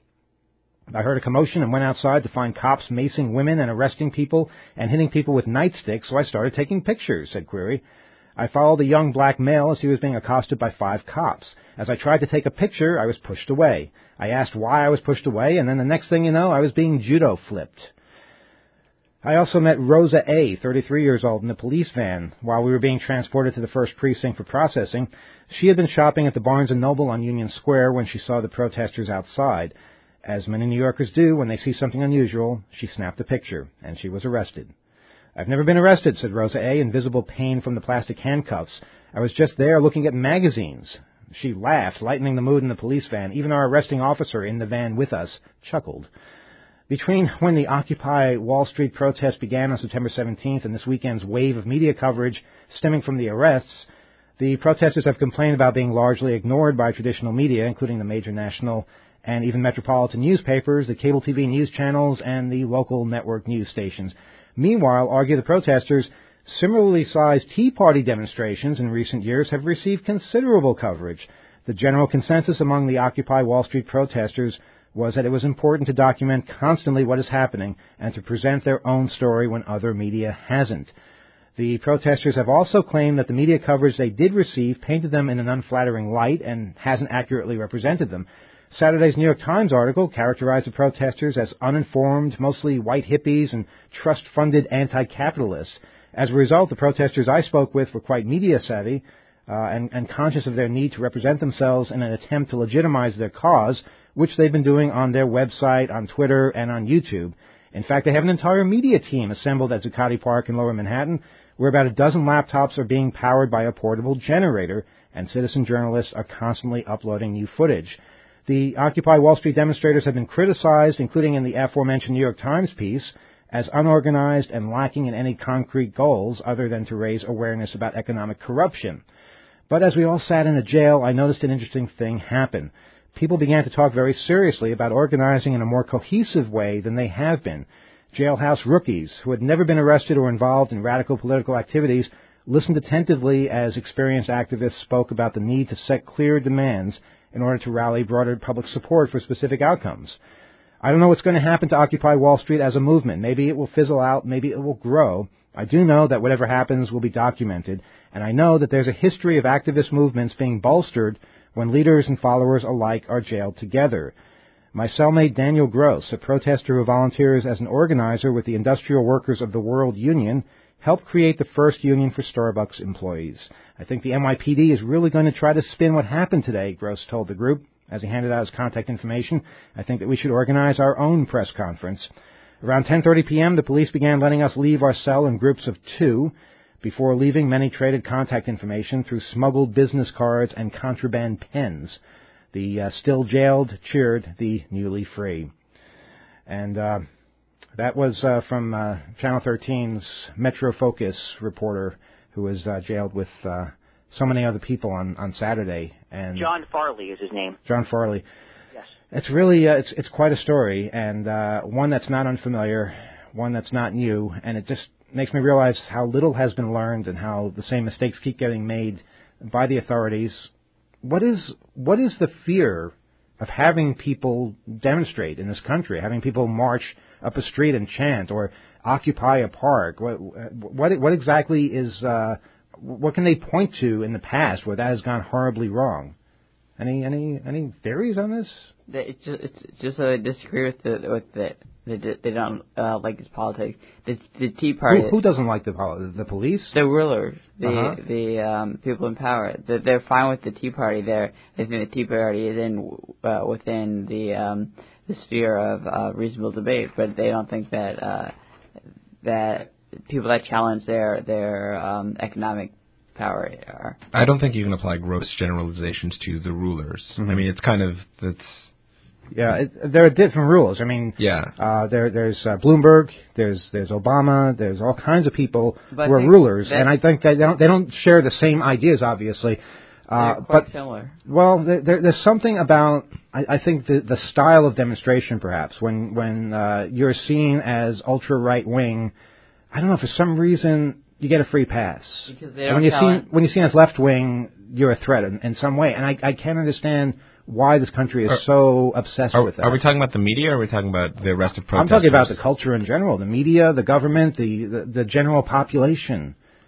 I heard a commotion and went outside to find cops macing women and arresting people and hitting people with nightsticks, so I started taking pictures, said Query. I followed a young black male as he was being accosted by five cops. As I tried to take a picture, I was pushed away. I asked why I was pushed away, and then the next thing you know, I was being judo flipped. I also met Rosa A., thirty-three years old, in a police van while we were being transported to the first precinct for processing. She had been shopping at the Barnes and Noble on Union Square when she saw the protesters outside. As many New Yorkers do when they see something unusual, she snapped a picture, and she was arrested. I've never been arrested, said Rosa A., in visible pain from the plastic handcuffs. I was just there looking at magazines. She laughed, lightening the mood in the police van. Even our arresting officer in the van with us chuckled. Between when the Occupy Wall Street protest began on September seventeenth and this weekend's wave of media coverage stemming from the arrests, the protesters have complained about being largely ignored by traditional media, including the major national and even metropolitan newspapers, the cable T V news channels, and the local network news stations. Meanwhile, argue the protesters, similarly sized Tea Party demonstrations in recent years have received considerable coverage. The general consensus among the Occupy Wall Street protesters was that it was important to document constantly what is happening and to present their own story when other media hasn't. The protesters have also claimed that the media coverage they did receive painted them in an unflattering light and hasn't accurately represented them. Saturday's New York Times article characterized the protesters as uninformed, mostly white hippies and trust-funded anti-capitalists. As a result, the protesters I spoke with were quite media-savvy uh, and, and conscious of their need to represent themselves in an attempt to legitimize their cause, which they've been doing on their website, on Twitter, and on YouTube. In fact, they have an entire media team assembled at Zuccotti Park in Lower Manhattan, where about a dozen laptops are being powered by a portable generator, and citizen journalists are constantly uploading new footage. The Occupy Wall Street demonstrators have been criticized, including in the aforementioned New York Times piece, as unorganized and lacking in any concrete goals other than to raise awareness about economic corruption. But as we all sat in a jail, I noticed an interesting thing happen. People began to talk very seriously about organizing in a more cohesive way than they have been. Jailhouse rookies, who had never been arrested or involved in radical political activities, listened attentively as experienced activists spoke about the need to set clear demands in order to rally broader public support for specific outcomes. I don't know what's going to happen to Occupy Wall Street as a movement. Maybe it will fizzle out, maybe it will grow. I do know that whatever happens will be documented, and I know that there's a history of activist movements being bolstered when leaders and followers alike are jailed together. My cellmate Daniel Gross, a protester who volunteers as an organizer with the Industrial Workers of the World Union, helped create the first union for Starbucks employees. I think the N Y P D is really going to try to spin what happened today, Gross told the group. As he handed out his contact information, I think that we should organize our own press conference. Around ten thirty p.m., the police began letting us leave our cell in groups of two. Before leaving, many traded contact information through smuggled business cards and contraband pens. The uh, still jailed cheered the newly free. And uh, that was uh, from uh, Channel thirteen's Metro Focus reporter who was uh, jailed with uh, so many other people on, on Saturday. And John Farley is his name. John Farley. Yes. It's really, uh, it's it's quite a story, and uh, one that's not unfamiliar, one that's not new, and it just makes me realize how little has been learned and how the same mistakes keep getting made by the authorities. What is what is the fear of having people demonstrate in this country, having people march up a street and chant or occupy a park? What what, what exactly is uh, what can they point to in the past where that has gone horribly wrong? Any any any theories on this? It's just it's just so they disagree with the with the they, they don't uh, like his politics. The, the Tea Party. Who, who doesn't like the the police? The rulers, the uh-huh. the um, people in power. They're, they're fine with the Tea Party. They're, they think the Tea Party is in uh, within the um, the sphere of uh, reasonable debate, but they don't think that uh, that people that challenge their their um, economic power are. I don't think you can apply gross generalizations to the rulers. Mm-hmm. I mean, it's kind of that's. Yeah, it, there are different rules. I mean, yeah. uh, there, there's uh, Bloomberg, there's there's Obama, there's all kinds of people but who are rulers, and I think that they don't they don't share the same ideas, obviously. Uh, they're quite but similar. Well, there, there, there's something about I, I think the the style of demonstration, perhaps, when when uh, you're seen as ultra right wing. I don't know, for some reason you get a free pass. Because they and don't when you're challenge. seen when you're seen as left wing, you're a threat in, in some way, and I I can't understand why this country is are, so obsessed are, with that. Are we talking about the media, or are we talking about the rest of protesters? I'm talking about the culture in general, the media, the government, the, the, the general population.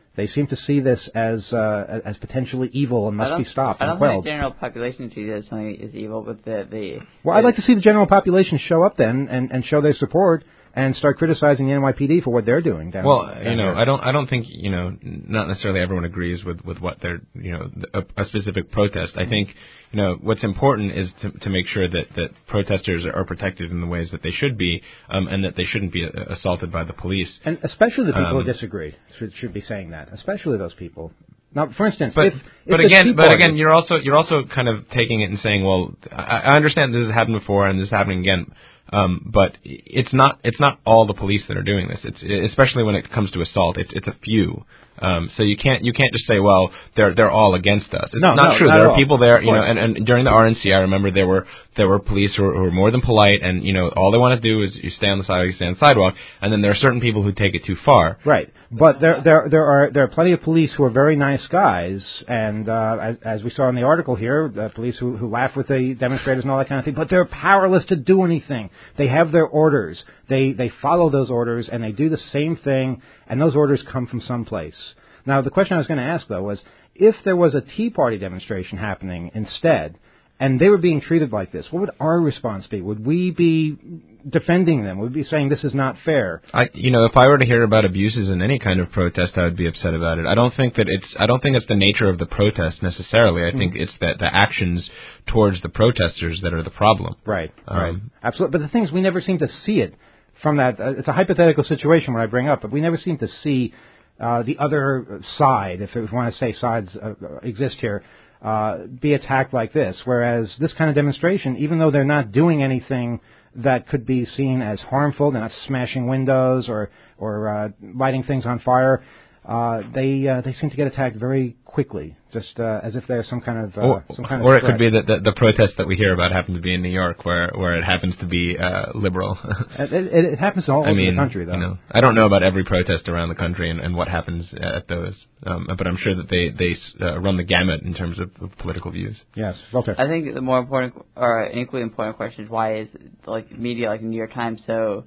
They seem to see this as uh, as potentially evil and must be stopped I and don't quelled. think the general population sees it as something is evil, but the the. Well, I'd like to see the general population show up then and, and show their support and start criticizing the N Y P D for what they're doing. Down, well, down you know, here. I don't, I don't think, you know, not necessarily everyone agrees with, with what they're, you know, a, a specific protest. I think, you know, what's important is to, to make sure that, that protesters are protected in the ways that they should be, um, and that they shouldn't be assaulted by the police. And especially the people um, who disagree should, should be saying that. Especially those people. Now, for instance, but if, if but the again, Tea but Party- again, you're also you're also kind of taking it and saying, well, I, I understand this has happened before and this is happening again. Um, but it's not it's not all the police that are doing this. It's especially when it comes to assault. It's it's a few. Um, so you can't you can't just say, well, they're they're all against us. It's no, not no, true. Not there at are all. people there, Of you know, course. and, and during the R N C, I remember there were there were police who were, who were more than polite, and you know, all they want to do is you stay on the sidewalk, you stay on the sidewalk, and then there are certain people who take it too far. Right, but there there there are there are plenty of police who are very nice guys, and uh, as, as we saw in the article here, the police who who laugh with the demonstrators and all that kind of thing. But they're powerless to do anything. They have their orders. They they follow those orders, and they do the same thing, and those orders come from someplace. Now, the question I was going to ask, though, was if there was a Tea Party demonstration happening instead, and they were being treated like this, what would our response be? Would we be defending them? Would we be saying this is not fair? I, you know, if I were to hear about abuses in any kind of protest, I would be upset about it. I don't think that it's. I don't think it's the nature of the protest necessarily. I think mm. it's that the actions towards the protesters that are the problem. Right. Um, right. Absolutely. But the thing is, we never seem to see it from that. Uh, it's a hypothetical situation where I bring up, but we never seem to see uh, the other side, if we want to say sides uh, exist here, uh, be attacked like this. Whereas this kind of demonstration, even though they're not doing anything that could be seen as harmful, they're not smashing windows or or uh, lighting things on fire, uh, they uh, they seem to get attacked very quickly, just uh, as if they're some kind of uh, or, some kind of or it threat. could be that the, the protests that we hear about happen to be in New York, where where it happens to be uh, liberal. it, it, it happens all I over mean, the country, though. You know, I don't know about every protest around the country and, and what happens at those, um, but I'm sure that they they uh, run the gamut in terms of, of political views. Yes, Walter. I think the more important or an equally important question is why is like media like the New York Times so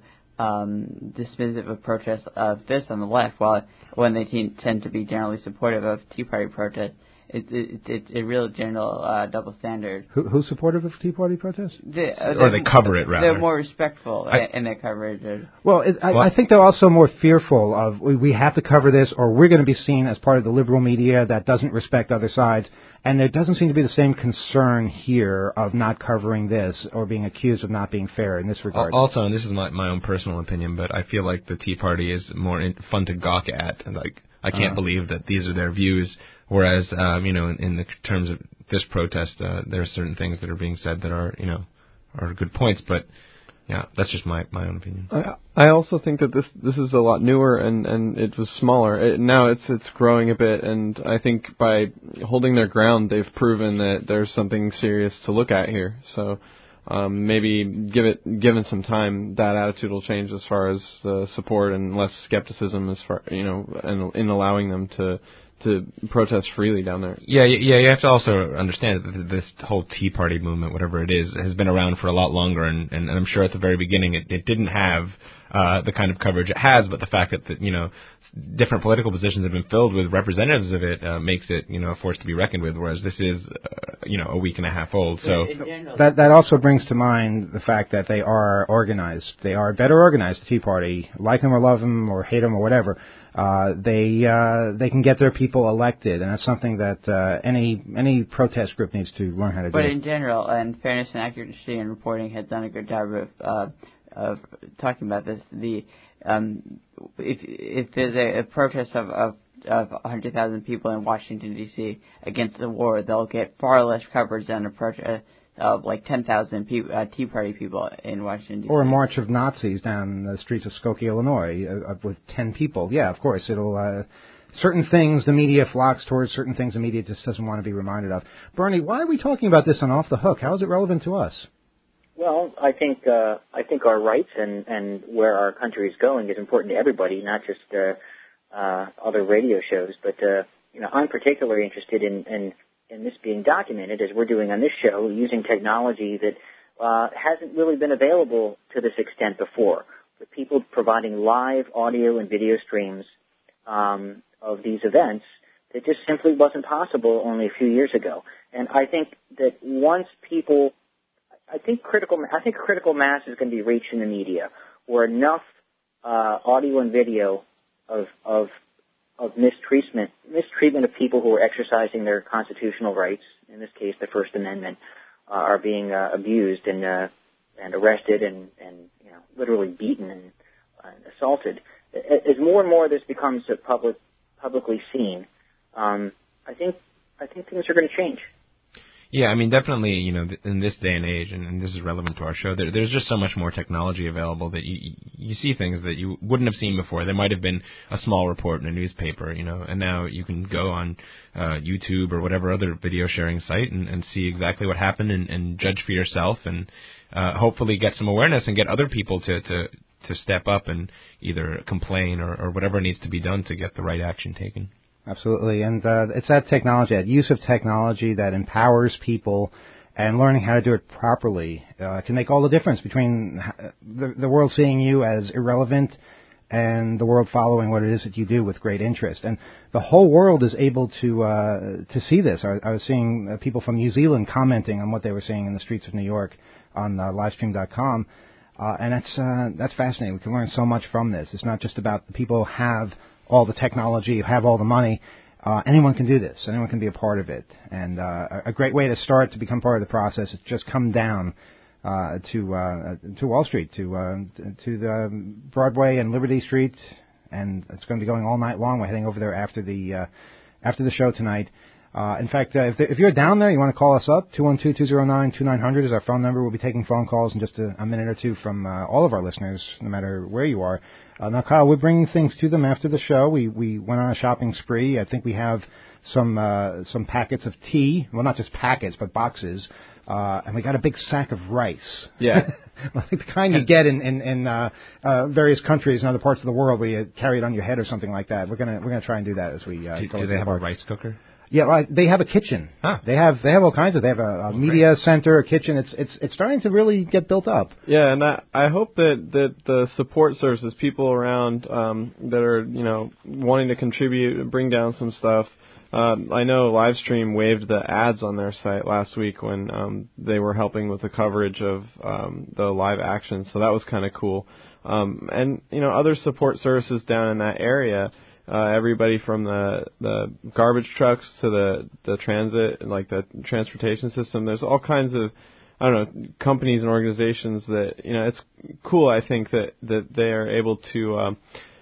um, dismissive of protests of this on the left, while when they te- tend to be generally supportive of Tea Party protests. It's it, it, it, a real general uh, double standard. Who, who's supportive of Tea Party protests? They, uh, or they cover it, rather. They're more respectful I, in their coverage. Or, well, it, I, well, I think they're also more fearful of we, we have to cover this, or we're going to be seen as part of the liberal media that doesn't respect other sides. And there doesn't seem to be the same concern here of not covering this or being accused of not being fair in this regard. Also, and this is my, my own personal opinion, but I feel like the Tea Party is more in, fun to gawk at. And like, I can't uh-huh. believe that these are their views. Whereas, um, you know, in, in the terms of this protest, uh, there are certain things that are being said that are, you know, are good points. But yeah, that's just my, my own opinion. I, I also think that this this is a lot newer and, and it was smaller. It, now it's it's growing a bit, and I think by holding their ground, they've proven that there's something serious to look at here. So um, maybe give it given some time, that attitude will change as far as uh, support and less skepticism as far you know, in, in allowing them to. to protest freely down there. Yeah, yeah, you have to also understand that this whole Tea Party movement, whatever it is, has been around for a lot longer, and, and I'm sure at the very beginning it, it didn't have uh, the kind of coverage it has, but the fact that, that, you know, different political positions have been filled with representatives of it uh, makes it, you know, a force to be reckoned with, whereas this is, uh, you know, a week and a half old. So that that also brings to mind the fact that they are organized. They are better organized, the Tea Party. Like them or love them or hate them or whatever. Uh, they uh, they can get their people elected, and that's something that uh, any any protest group needs to learn how to but do. But in general, and fairness and accuracy in reporting has done a good job of uh, of talking about this. The um, if if there's a, a protest of of of one hundred thousand people in Washington D C against the war, they'll get far less coverage than a protest of like ten thousand pe- uh, Tea Party people in Washington, D C. Or a march of Nazis down the streets of Skokie, Illinois, uh, with ten people. Yeah, of course, it'll... Uh, certain things the media flocks towards, certain things the media just doesn't want to be reminded of. Bernie, why are we talking about this on Off the Hook? How is it relevant to us? Well, I think uh, I think our rights and, and where our country is going is important to everybody, not just uh, uh, other radio shows. But, uh, you know, I'm particularly interested in... in and this being documented, as we're doing on this show, using technology that uh, hasn't really been available to this extent before. The people providing live audio and video streams um, of these events that just simply wasn't possible only a few years ago. And I think that once people, I think critical, I think critical mass is going to be reached in the media, where enough uh, audio and video of of of mistreatment mistreatment of people who are exercising their constitutional rights, in this case the First Amendment, uh, are being uh, abused and uh, and arrested and, and you know literally beaten and uh, assaulted. As more and more of this becomes a public publicly seen, um, I think I think things are going to change. Yeah, I mean, definitely, you know, in this day and age, and, and this is relevant to our show, there, there's just so much more technology available that you you see things that you wouldn't have seen before. There might have been a small report in a newspaper, you know, and now you can go on uh, YouTube or whatever other video sharing site and, and see exactly what happened and, and judge for yourself and uh, hopefully get some awareness and get other people to, to, to step up and either complain or, or whatever needs to be done to get the right action taken. Absolutely, and uh, it's that technology, that use of technology that empowers people, and learning how to do it properly uh, can make all the difference between the, the world seeing you as irrelevant and the world following what it is that you do with great interest. And the whole world is able to uh, to see this. I, I was seeing uh, people from New Zealand commenting on what they were seeing in the streets of New York on uh, livestream dot com, uh, and that's uh, that's fascinating. We can learn so much from this. It's not just about the people who have all the technology, have all the money. Uh, anyone can do this. Anyone can be a part of it. And uh, a great way to start to become part of the process is just come down uh, to uh, to Wall Street, to uh, to the Broadway and Liberty Street, and it's going to be going all night long. We're heading over there after the uh, after the show tonight. Uh, in fact, uh, if, if you're down there, you want to call us up, two one two, two zero nine, two nine zero zero is our phone number. We'll be taking phone calls in just a, a minute or two from uh, all of our listeners, no matter where you are. Uh, now, Kyle, we're bringing things to them after the show. We we went on a shopping spree. I think we have some uh, some packets of tea. Well, not just packets, but boxes. Uh, and we got a big sack of rice. Yeah. Like the kind you get in, in, in uh, uh, various countries and other parts of the world where you carry it on your head or something like that. We're going to we're gonna try and do that as we uh, do, go do they the have park. a rice cooker? Yeah, well, they have a kitchen. Huh. They have they have all kinds of. They have a, a oh, media great. center, a kitchen. It's it's it's starting to really get built up. Yeah, and I, I hope that, that the support services, people around um, that are you know wanting to contribute and bring down some stuff. Um, I know Livestream waived the ads on their site last week when um, they were helping with the coverage of um, the live action, so that was kind of cool. Um, and you know other support services down in that area. Uh, everybody from the, the garbage trucks to the, the transit, like the transportation system. There's all kinds of, I don't know, companies and organizations that, you know, it's cool, I think, that, that they are able to, um,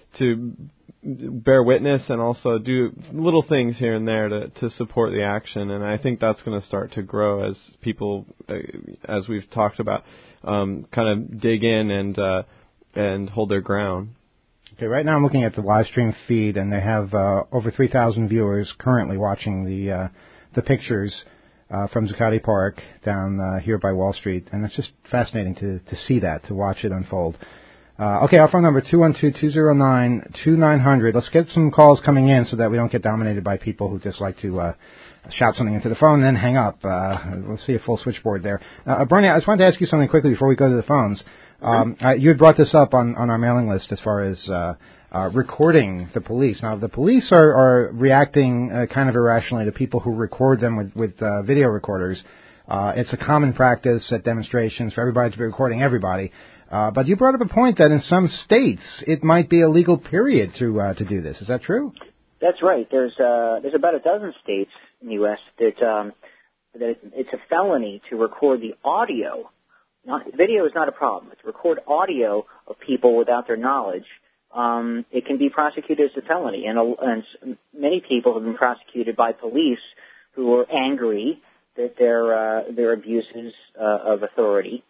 to bear witness and also do little things here and there to, to support the action. And I think that's going to start to grow as people, uh, as we've talked about, um, kind of dig in and, uh, and hold their ground. Okay, right now I'm looking at the live stream feed, and they have uh, over three thousand viewers currently watching the uh, the pictures uh, from Zuccotti Park down uh, here by Wall Street, and it's just fascinating to, to see that, to watch it unfold. Uh, okay, our phone number, two one two, two zero nine, two nine zero zero. Let's get some calls coming in so that we don't get dominated by people who just like to uh, shout something into the phone and then hang up. Uh, we'll see a full switchboard there. Uh, Bernie, I just wanted to ask you something quickly before we go to the phones. Um, uh, you had brought this up on, on our mailing list as far as uh, uh, recording the police. Now, the police are, are reacting uh, kind of irrationally to people who record them with, with uh, video recorders. Uh, it's a common practice at demonstrations for everybody to be recording everybody. Uh, but you brought up a point that in some states it might be a legal period to uh, to do this. Is that true? That's right. There's uh, there's about a dozen states in the U S that um, that it's a felony to record the audio. Not, video is not a problem. But to record audio of people without their knowledge, um, it can be prosecuted as a felony. And, a, and many people have been prosecuted by police who are angry that their uh, their abuses uh, of authority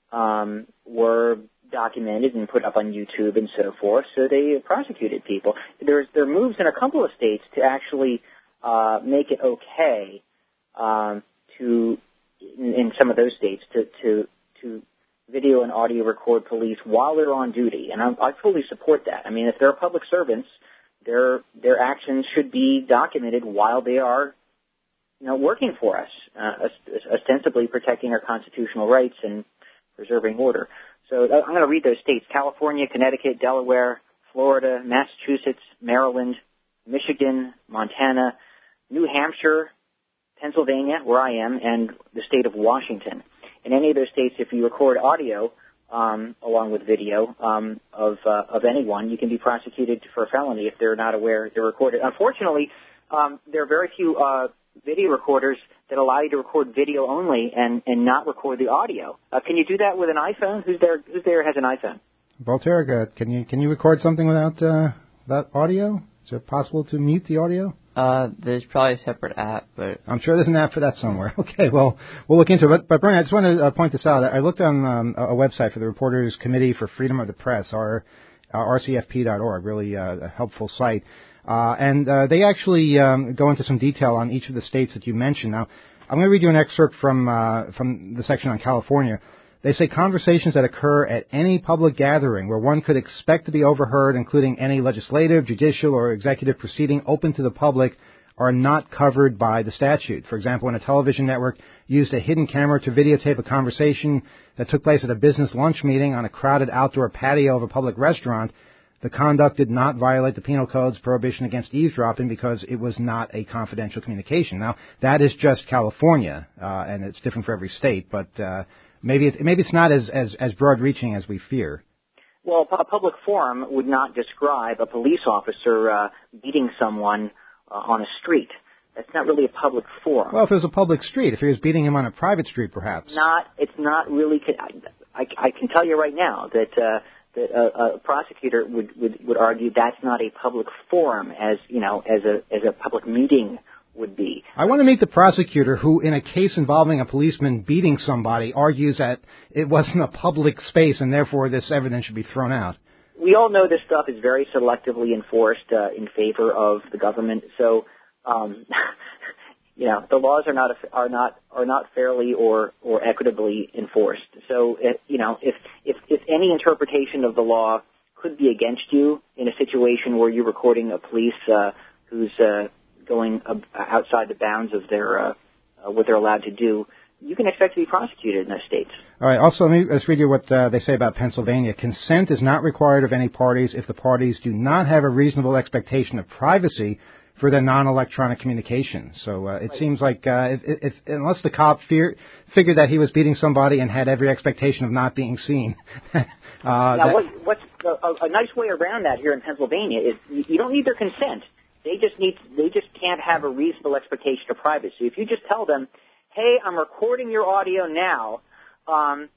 um, were documented and put up on YouTube and so forth. So they prosecuted people. There's there are moves in a couple of states to actually uh, make it okay um, to in, in some of those states to to to video and audio record police while they're on duty, and I, I fully support that. I mean, if they're public servants, their their actions should be documented while they are, you know, working for us, uh, ostensibly protecting our constitutional rights and preserving order. So I'm going to read those states: California, Connecticut, Delaware, Florida, Massachusetts, Maryland, Michigan, Montana, New Hampshire, Pennsylvania, where I am, and the state of Washington. In any of those states, if you record audio um, along with video um, of uh, of anyone, you can be prosecuted for a felony if they're not aware they're recorded. Unfortunately, um, there are very few uh, video recorders that allow you to record video only and, and not record the audio. Uh, can you do that with an iPhone? Who's there? Who's there has an iPhone? Voltaire, can you can you record something without uh, that audio? Is it possible to mute the audio? Uh, there's probably a separate app, but I'm sure there's an app for that somewhere. Okay, well, we'll look into it. But, but Bernie, I just want to uh, point this out. I looked on um, a website for the Reporters Committee for Freedom of the Press, our, uh, R C F P dot org, really uh, a helpful site. Uh, and uh, they actually um, go into some detail on each of the states that you mentioned. Now, I'm going to read you an excerpt from uh, from the section on California. They say conversations that occur at any public gathering where one could expect to be overheard, including any legislative, judicial, or executive proceeding open to the public, are not covered by the statute. For example, when a television network used a hidden camera to videotape a conversation that took place at a business lunch meeting on a crowded outdoor patio of a public restaurant, the conduct did not violate the Penal Code's prohibition against eavesdropping because it was not a confidential communication. Now, that is just California, uh, and it's different for every state, but uh, maybe it, maybe it's not as, as, as broad-reaching as we fear. Well, a public forum would not describe a police officer uh, beating someone uh, on a street. That's not really a public forum. Well, if it was a public street, if he was beating him on a private street, perhaps. Not, it's not really. I, I can tell you right now that uh, that a, a prosecutor would, would would argue that's not a public forum, as you know, as a as a public meeting would be. I want to meet the prosecutor who, in a case involving a policeman beating somebody, argues that it wasn't a public space and therefore this evidence should be thrown out. We all know this stuff is very selectively enforced uh, in favor of the government. So, um, you know, the laws are not are not are not fairly or, or equitably enforced. So, uh, you know, if, if if any interpretation of the law could be against you in a situation where you're recording a police uh, who's uh, going uh, outside the bounds of their uh, uh, what they're allowed to do, you can expect to be prosecuted in those states. All right. Also, let me let's read you what uh, they say about Pennsylvania. Consent is not required of any parties if the parties do not have a reasonable expectation of privacy for their non-electronic communication. So uh, it right. seems like uh, if, if, unless the cop fear, figured that he was beating somebody and had every expectation of not being seen. uh, now, that, what, what's a, a nice way around that here in Pennsylvania is you, you don't need their consent. They just need they just can't have a reasonable expectation of privacy. If you just tell them, hey, I'm recording your audio now, um,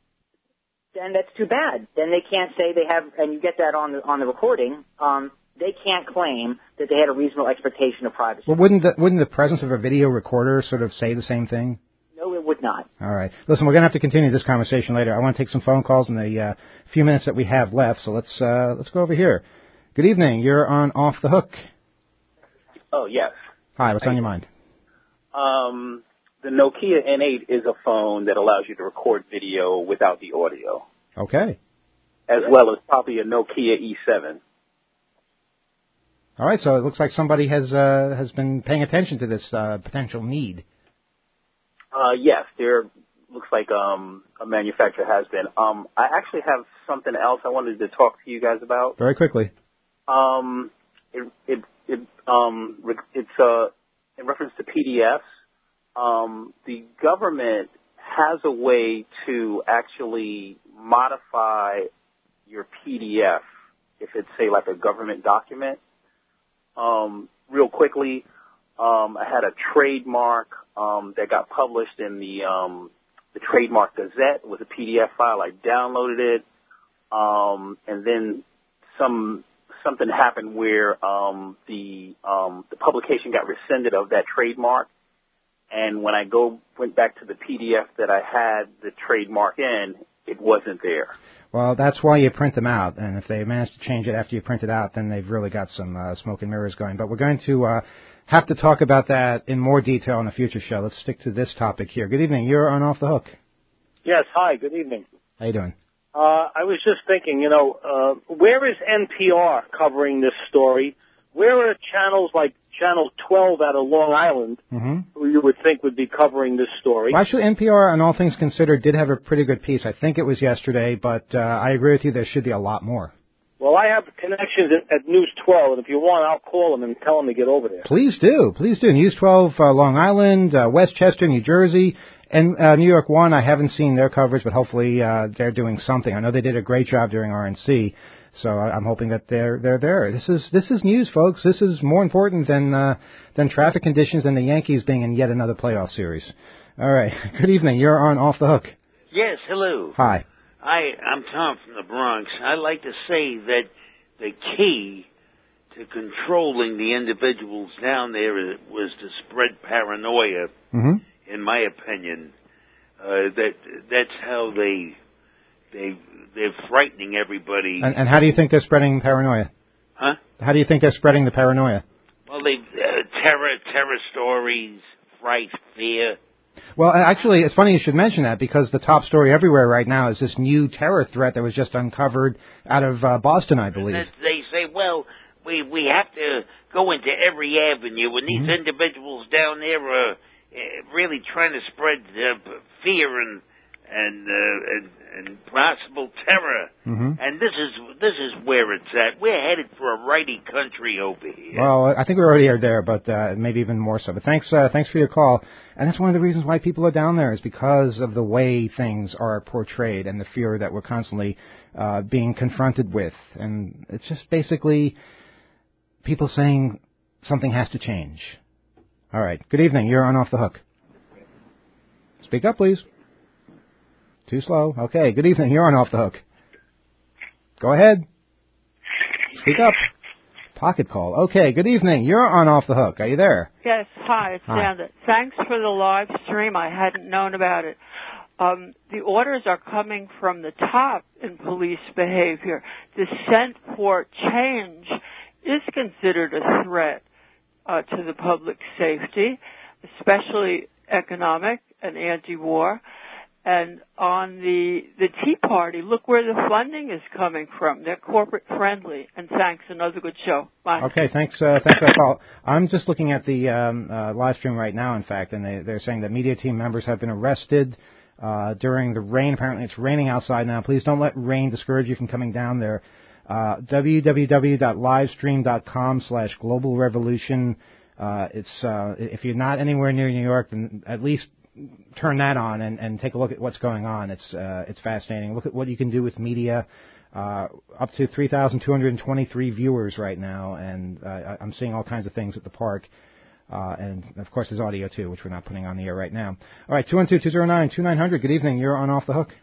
then that's too bad. Then they can't say they have, and you get that on the on the recording. Um, they can't claim that they had a reasonable expectation of privacy. Well, wouldn't the, wouldn't the presence of a video recorder sort of say the same thing? No, it would not. All right. Listen, we're going to have to continue this conversation later. I want to take some phone calls in the uh, few minutes that we have left. So let's uh, let's go over here. Good evening. You're on Off the Hook. Oh yes. Hi. What's on your mind? Um. The Nokia N eight is a phone that allows you to record video without the audio. Okay. As well as probably a Nokia E seven. All right, so it looks like somebody has uh, has been paying attention to this uh, potential need. Uh, yes, there looks like um, a manufacturer has been. Um, I actually have something else I wanted to talk to you guys about. Very quickly. Um, it it it um it's uh in reference to P D Fs. Um, the government has a way to actually modify your P D F if it's, say, like a government document. Um, real quickly, um, I had a trademark um, that got published in the um, the Trademark Gazette. It was a P D F file. I downloaded it, um, and then some something happened where um, the um, the publication got rescinded of that trademark. And when I go went back to the P D F that I had the trademark in, it wasn't there. Well, that's why you print them out. And if they manage to change it after you print it out, then they've really got some uh, smoke and mirrors going. But we're going to uh, have to talk about that in more detail in a future show. Let's stick to this topic here. Good evening. You're on Off the Hook. Yes. Hi. Good evening. How you doing? Uh, I was just thinking, you know, uh, where is N P R covering this story? Where are channels like Channel twelve out of Long Island, mm-hmm. who you would think would be covering this story? Well, actually, N P R, on All Things Considered, did have a pretty good piece. I think it was yesterday, but uh, I agree with you. There should be a lot more. Well, I have connections at, at News twelve, and if you want, I'll call them and tell them to get over there. Please do. Please do. News twelve, uh, Long Island, uh, Westchester, New Jersey, and uh, New York one. I haven't seen their coverage, but hopefully uh, they're doing something. I know they did a great job during R N C, so I'm hoping that they're they're there. This is this is news, folks. This is more important than uh, than traffic conditions and the Yankees being in yet another playoff series. All right. Good evening. You're on Off the Hook. Yes. Hello. Hi. I, I'm Tom from the Bronx. I'd like to say that the key to controlling the individuals down there was to spread paranoia, mm-hmm. in my opinion. Uh, that that's how they they they're frightening everybody. And, and how do you think they're spreading paranoia? Huh? How do you think they're spreading the paranoia? Well, they uh, terror terror stories, fright, fear. Well, actually, it's funny you should mention that because the top story everywhere right now is this new terror threat that was just uncovered out of uh, Boston, I believe. And they say, well, we we have to go into every avenue, and these mm-hmm. individuals down there are uh, really trying to spread uh, fear and and, uh, and and possible terror. Mm-hmm. And this is this is where it's at. We're headed for a righty country over here. Well, I think we already are there, but uh, maybe even more so. But thanks, uh, thanks for your call. And that's one of the reasons why people are down there is because of the way things are portrayed and the fear that we're constantly uh, being confronted with. And it's just basically people saying something has to change. All right. Good evening. You're on Off the Hook. Speak up, please. Too slow. Okay. Good evening. You're on Off the Hook. Go ahead. Speak up. Pocket call. Okay. Good evening. You're on Off the Hook. Are you there? Yes. Hi. It's Hi. Sandra. Thanks for the live stream. I hadn't known about it. Um, the orders are coming from the top in police behavior. Dissent for change is considered a threat uh, to the public safety, especially economic and anti-war. And on the the Tea Party, look where the funding is coming from. They're corporate friendly. And thanks, another good show. Bye. Okay, thanks. Uh, thanks for that call. I'm just looking at the um, uh, live stream right now. In fact, and they, they're saying that media team members have been arrested uh, during the rain. Apparently, it's raining outside now. Please don't let rain discourage you from coming down there. Uh, www.livestream.com slash global revolution. Uh, it's uh, if you're not anywhere near New York, then at least turn that on and, and take a look at what's going on. It's uh, it's fascinating. Look at what you can do with media. Uh, up to three thousand two hundred twenty-three viewers right now, and uh, I'm seeing all kinds of things at the park. Uh, and, of course, there's audio, too, which we're not putting on the air right now. All right, two one two, two zero nine, two nine zero zero. Good evening. You're on Off the Hook.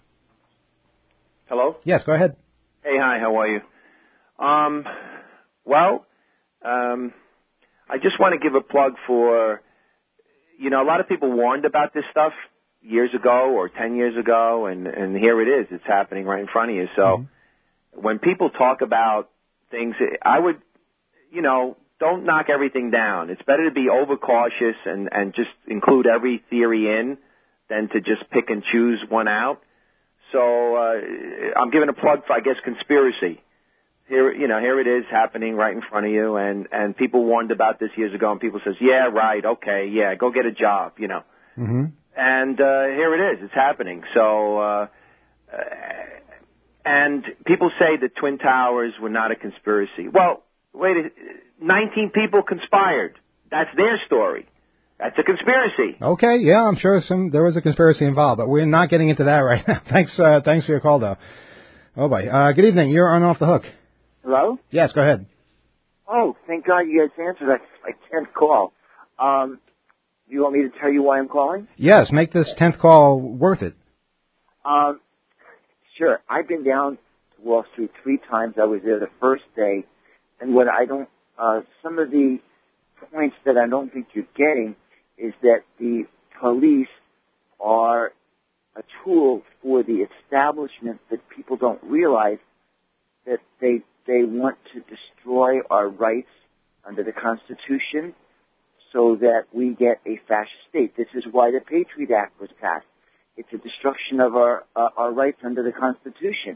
Hello? Yes, go ahead. Hey, hi, how are you? Um, well, um, I just want to give a plug for, you know, a lot of people warned about this stuff years ago or ten years ago, and, and here it is. It's happening right in front of you. So mm-hmm. when people talk about things, I would, you know, don't knock everything down. It's better to be overcautious and, and just include every theory in than to just pick and choose one out. So uh, I'm giving a plug for, I guess, conspiracy. Here, you know, here it is happening right in front of you, and, and people warned about this years ago, and people says, yeah, right, okay, yeah, go get a job, you know. Mm-hmm. And uh, here it is, it's happening. So, uh, uh, and people say the Twin Towers were not a conspiracy. Well, wait, nineteen people conspired. That's their story. That's a conspiracy. Okay, yeah, I'm sure some there was a conspiracy involved, but we're not getting into that right now. thanks, uh, thanks for your call, though. Oh boy, uh, good evening. You're on Off the Hook. Hello? Yes, go ahead. Oh, thank God you guys answered. That's my tenth call. Um, you want me to tell you why I'm calling? Yes, make this tenth call worth it. Um, sure. I've been down to Wall Street three times. I was there the first day, and what I don't, uh, some of the points that I don't think you're getting is that the police are a tool for the establishment that people don't realize that they they want to destroy our rights under the Constitution so that we get a fascist state. This is why the Patriot Act was passed. It's a destruction of our uh, our rights under the Constitution.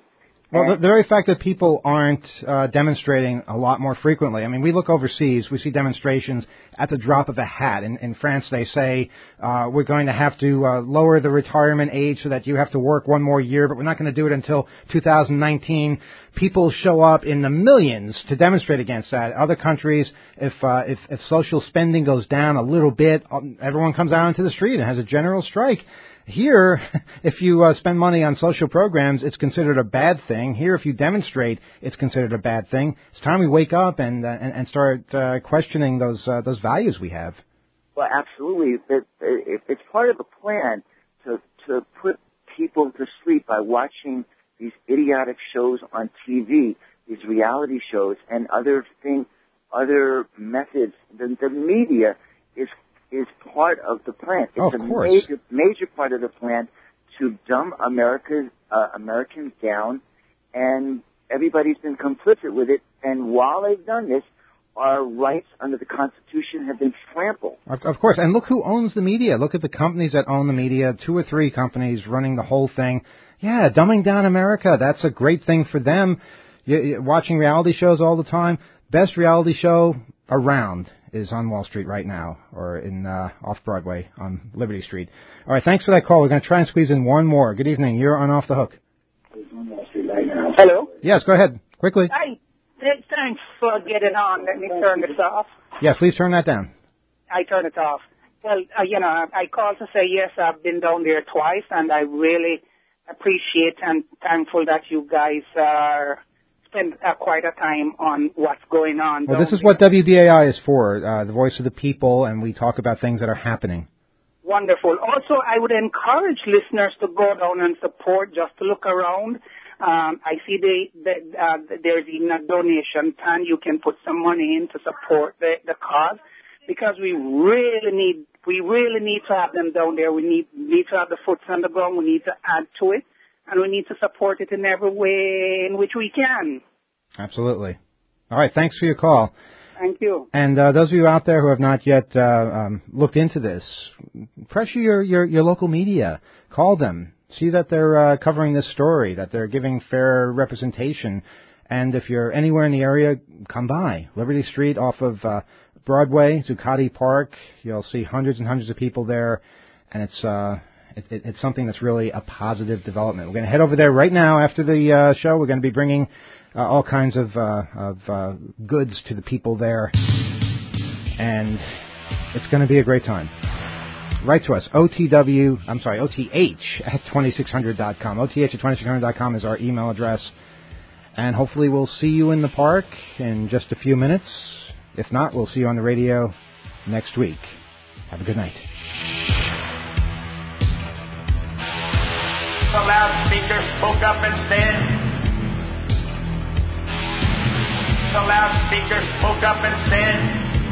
Well, the, the very fact that people aren't uh, demonstrating a lot more frequently. I mean, we look overseas, we see demonstrations at the drop of a hat. In, in France, they say uh, we're going to have to uh, lower the retirement age so that you have to work one more year, but we're not going to do it until two thousand nineteen. People show up in the millions to demonstrate against that. Other countries, if uh, if, if social spending goes down a little bit, everyone comes out into the street and has a general strike. Here, if you uh, spend money on social programs, it's considered a bad thing. Here, if you demonstrate, it's considered a bad thing. It's time we wake up and uh, and, and start uh, questioning those uh, those values we have. Well, absolutely. It, it, it's part of the plan to to put people to sleep by watching these idiotic shows on T V, these reality shows, and other thing, other methods. The, the media is. is part of the plan. It's oh, of a course. major, major part of the plan to dumb America, uh, Americans down, and everybody's been complicit with it. And while they've done this, our rights under the Constitution have been trampled. Of, of course. And look who owns the media. Look at the companies that own the media, two or three companies running the whole thing. Yeah, dumbing down America. That's a great thing for them. You, you, watching reality shows all the time. Best reality show around is on Wall Street right now, or in uh, off Broadway on Liberty Street. All right, thanks for that call. We're going to try and squeeze in one more. Good evening. You're on Off the Hook. Hello? Yes, go ahead. Quickly. Hi. Thanks for getting on. Let me turn this off. Yes, please turn that down. I turn it off. Well, uh, you know, I called to say, yes, I've been down there twice, and I really appreciate and thankful that you guys are spend uh, quite a time on what's going on. Well, this is what W D A I is for, uh, the voice of the people, and we talk about things that are happening. Wonderful. Also, I would encourage listeners to go down and support, just to look around. Um, I see the, the, uh, there's even a donation plan. You can put some money in to support the, the cause, because we really need we really need to have them down there. We need need to have the foot on the ground. We need to add to it. And we need to support it in every way in which we can. Absolutely. All right, thanks for your call. Thank you. And uh, those of you out there who have not yet uh, um, looked into this, pressure your, your, your local media. Call them. See that they're uh, covering this story, that they're giving fair representation. And if you're anywhere in the area, come by. Liberty Street off of uh, Broadway, Zuccotti Park. You'll see hundreds and hundreds of people there. And it's... Uh, It, it, it's something that's really a positive development. We're going to head over there right now after the uh, show. We're going to be bringing uh, all kinds of, uh, of uh, goods to the people there. And it's going to be a great time. Write to us, O T W, I'm sorry, O T H at twenty-six hundred dot com. O T H at twenty-six hundred dot com is our email address. And hopefully we'll see you in the park in just a few minutes. If not, we'll see you on the radio next week. Have a good night. The loudspeaker spoke up and said, the loudspeaker spoke up and said,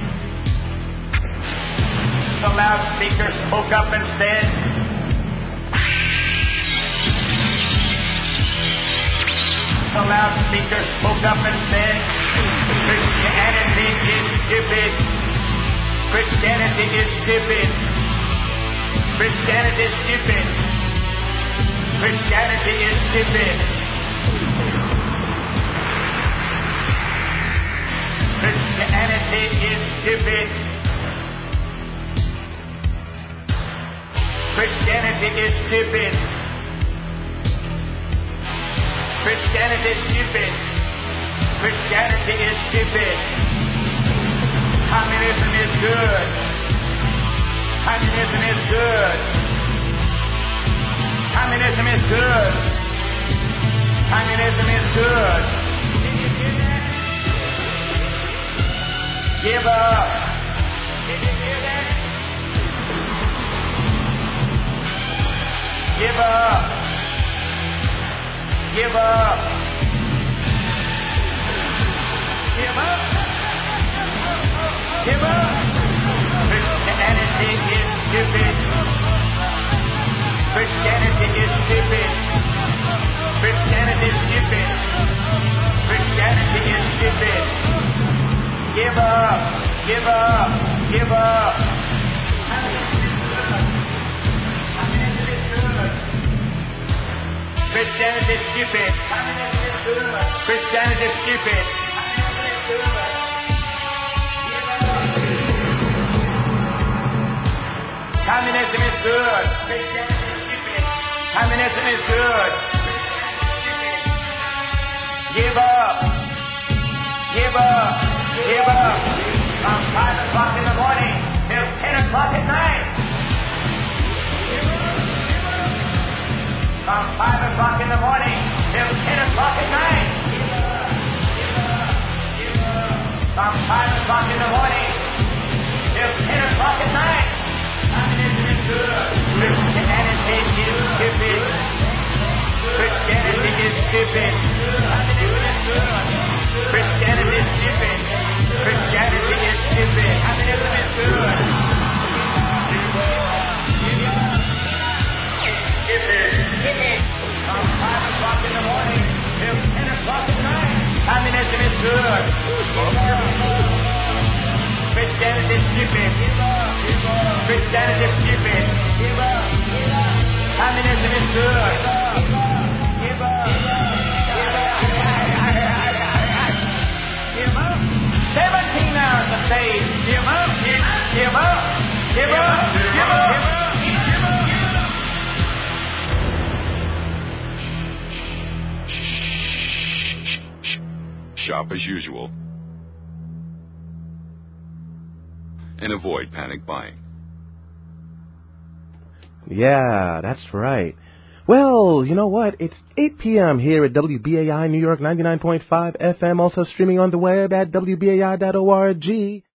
the loudspeaker spoke up and said, the loudspeaker spoke up and said, Christianity is stupid. Christianity is stupid. Christianity is stupid. Christianity is stupid. Christianity is stupid. Christianity is stupid. Christianity is stupid. Christianity is stupid. Communism is good. Communism is good. Communism is good. Communism is good. Did you hear that? Give up. Did you hear that? Give up. Give up. Give up. Give up. Christianity is stupid. Christianity is stupid. Christianity is stupid. Christianity is stupid. Give up. Give up. Give up. Communism is good. Communism is good. Christianity is stupid. Christianity is stupid. Communism is good. Christianity is stupid. Communism is good. Give up. Give up. Give up. From five o'clock in the morning till ten o'clock at night. From five o'clock in the morning till ten o'clock at night. From five o'clock in the morning till ten o'clock at night. Communism is good. Christianity is stupid. Christianity is stupid. Christianity is stupid. Christianity is stupid. Communism is good. Stupid. From five o'clock in the morning till ten o'clock at night. Communism is good. Christianity is stupid. Christianity is stupid. Communism is good. Give up. Give up. Seventeen hours a day. Give up. Give up. Give up. Give up. Give up. Shop as usual and avoid panic buying. Yeah, that's right. Well, you know what? It's eight p.m. here at W B A I New York ninety-nine point five F M, also streaming on the web at W B A I dot org.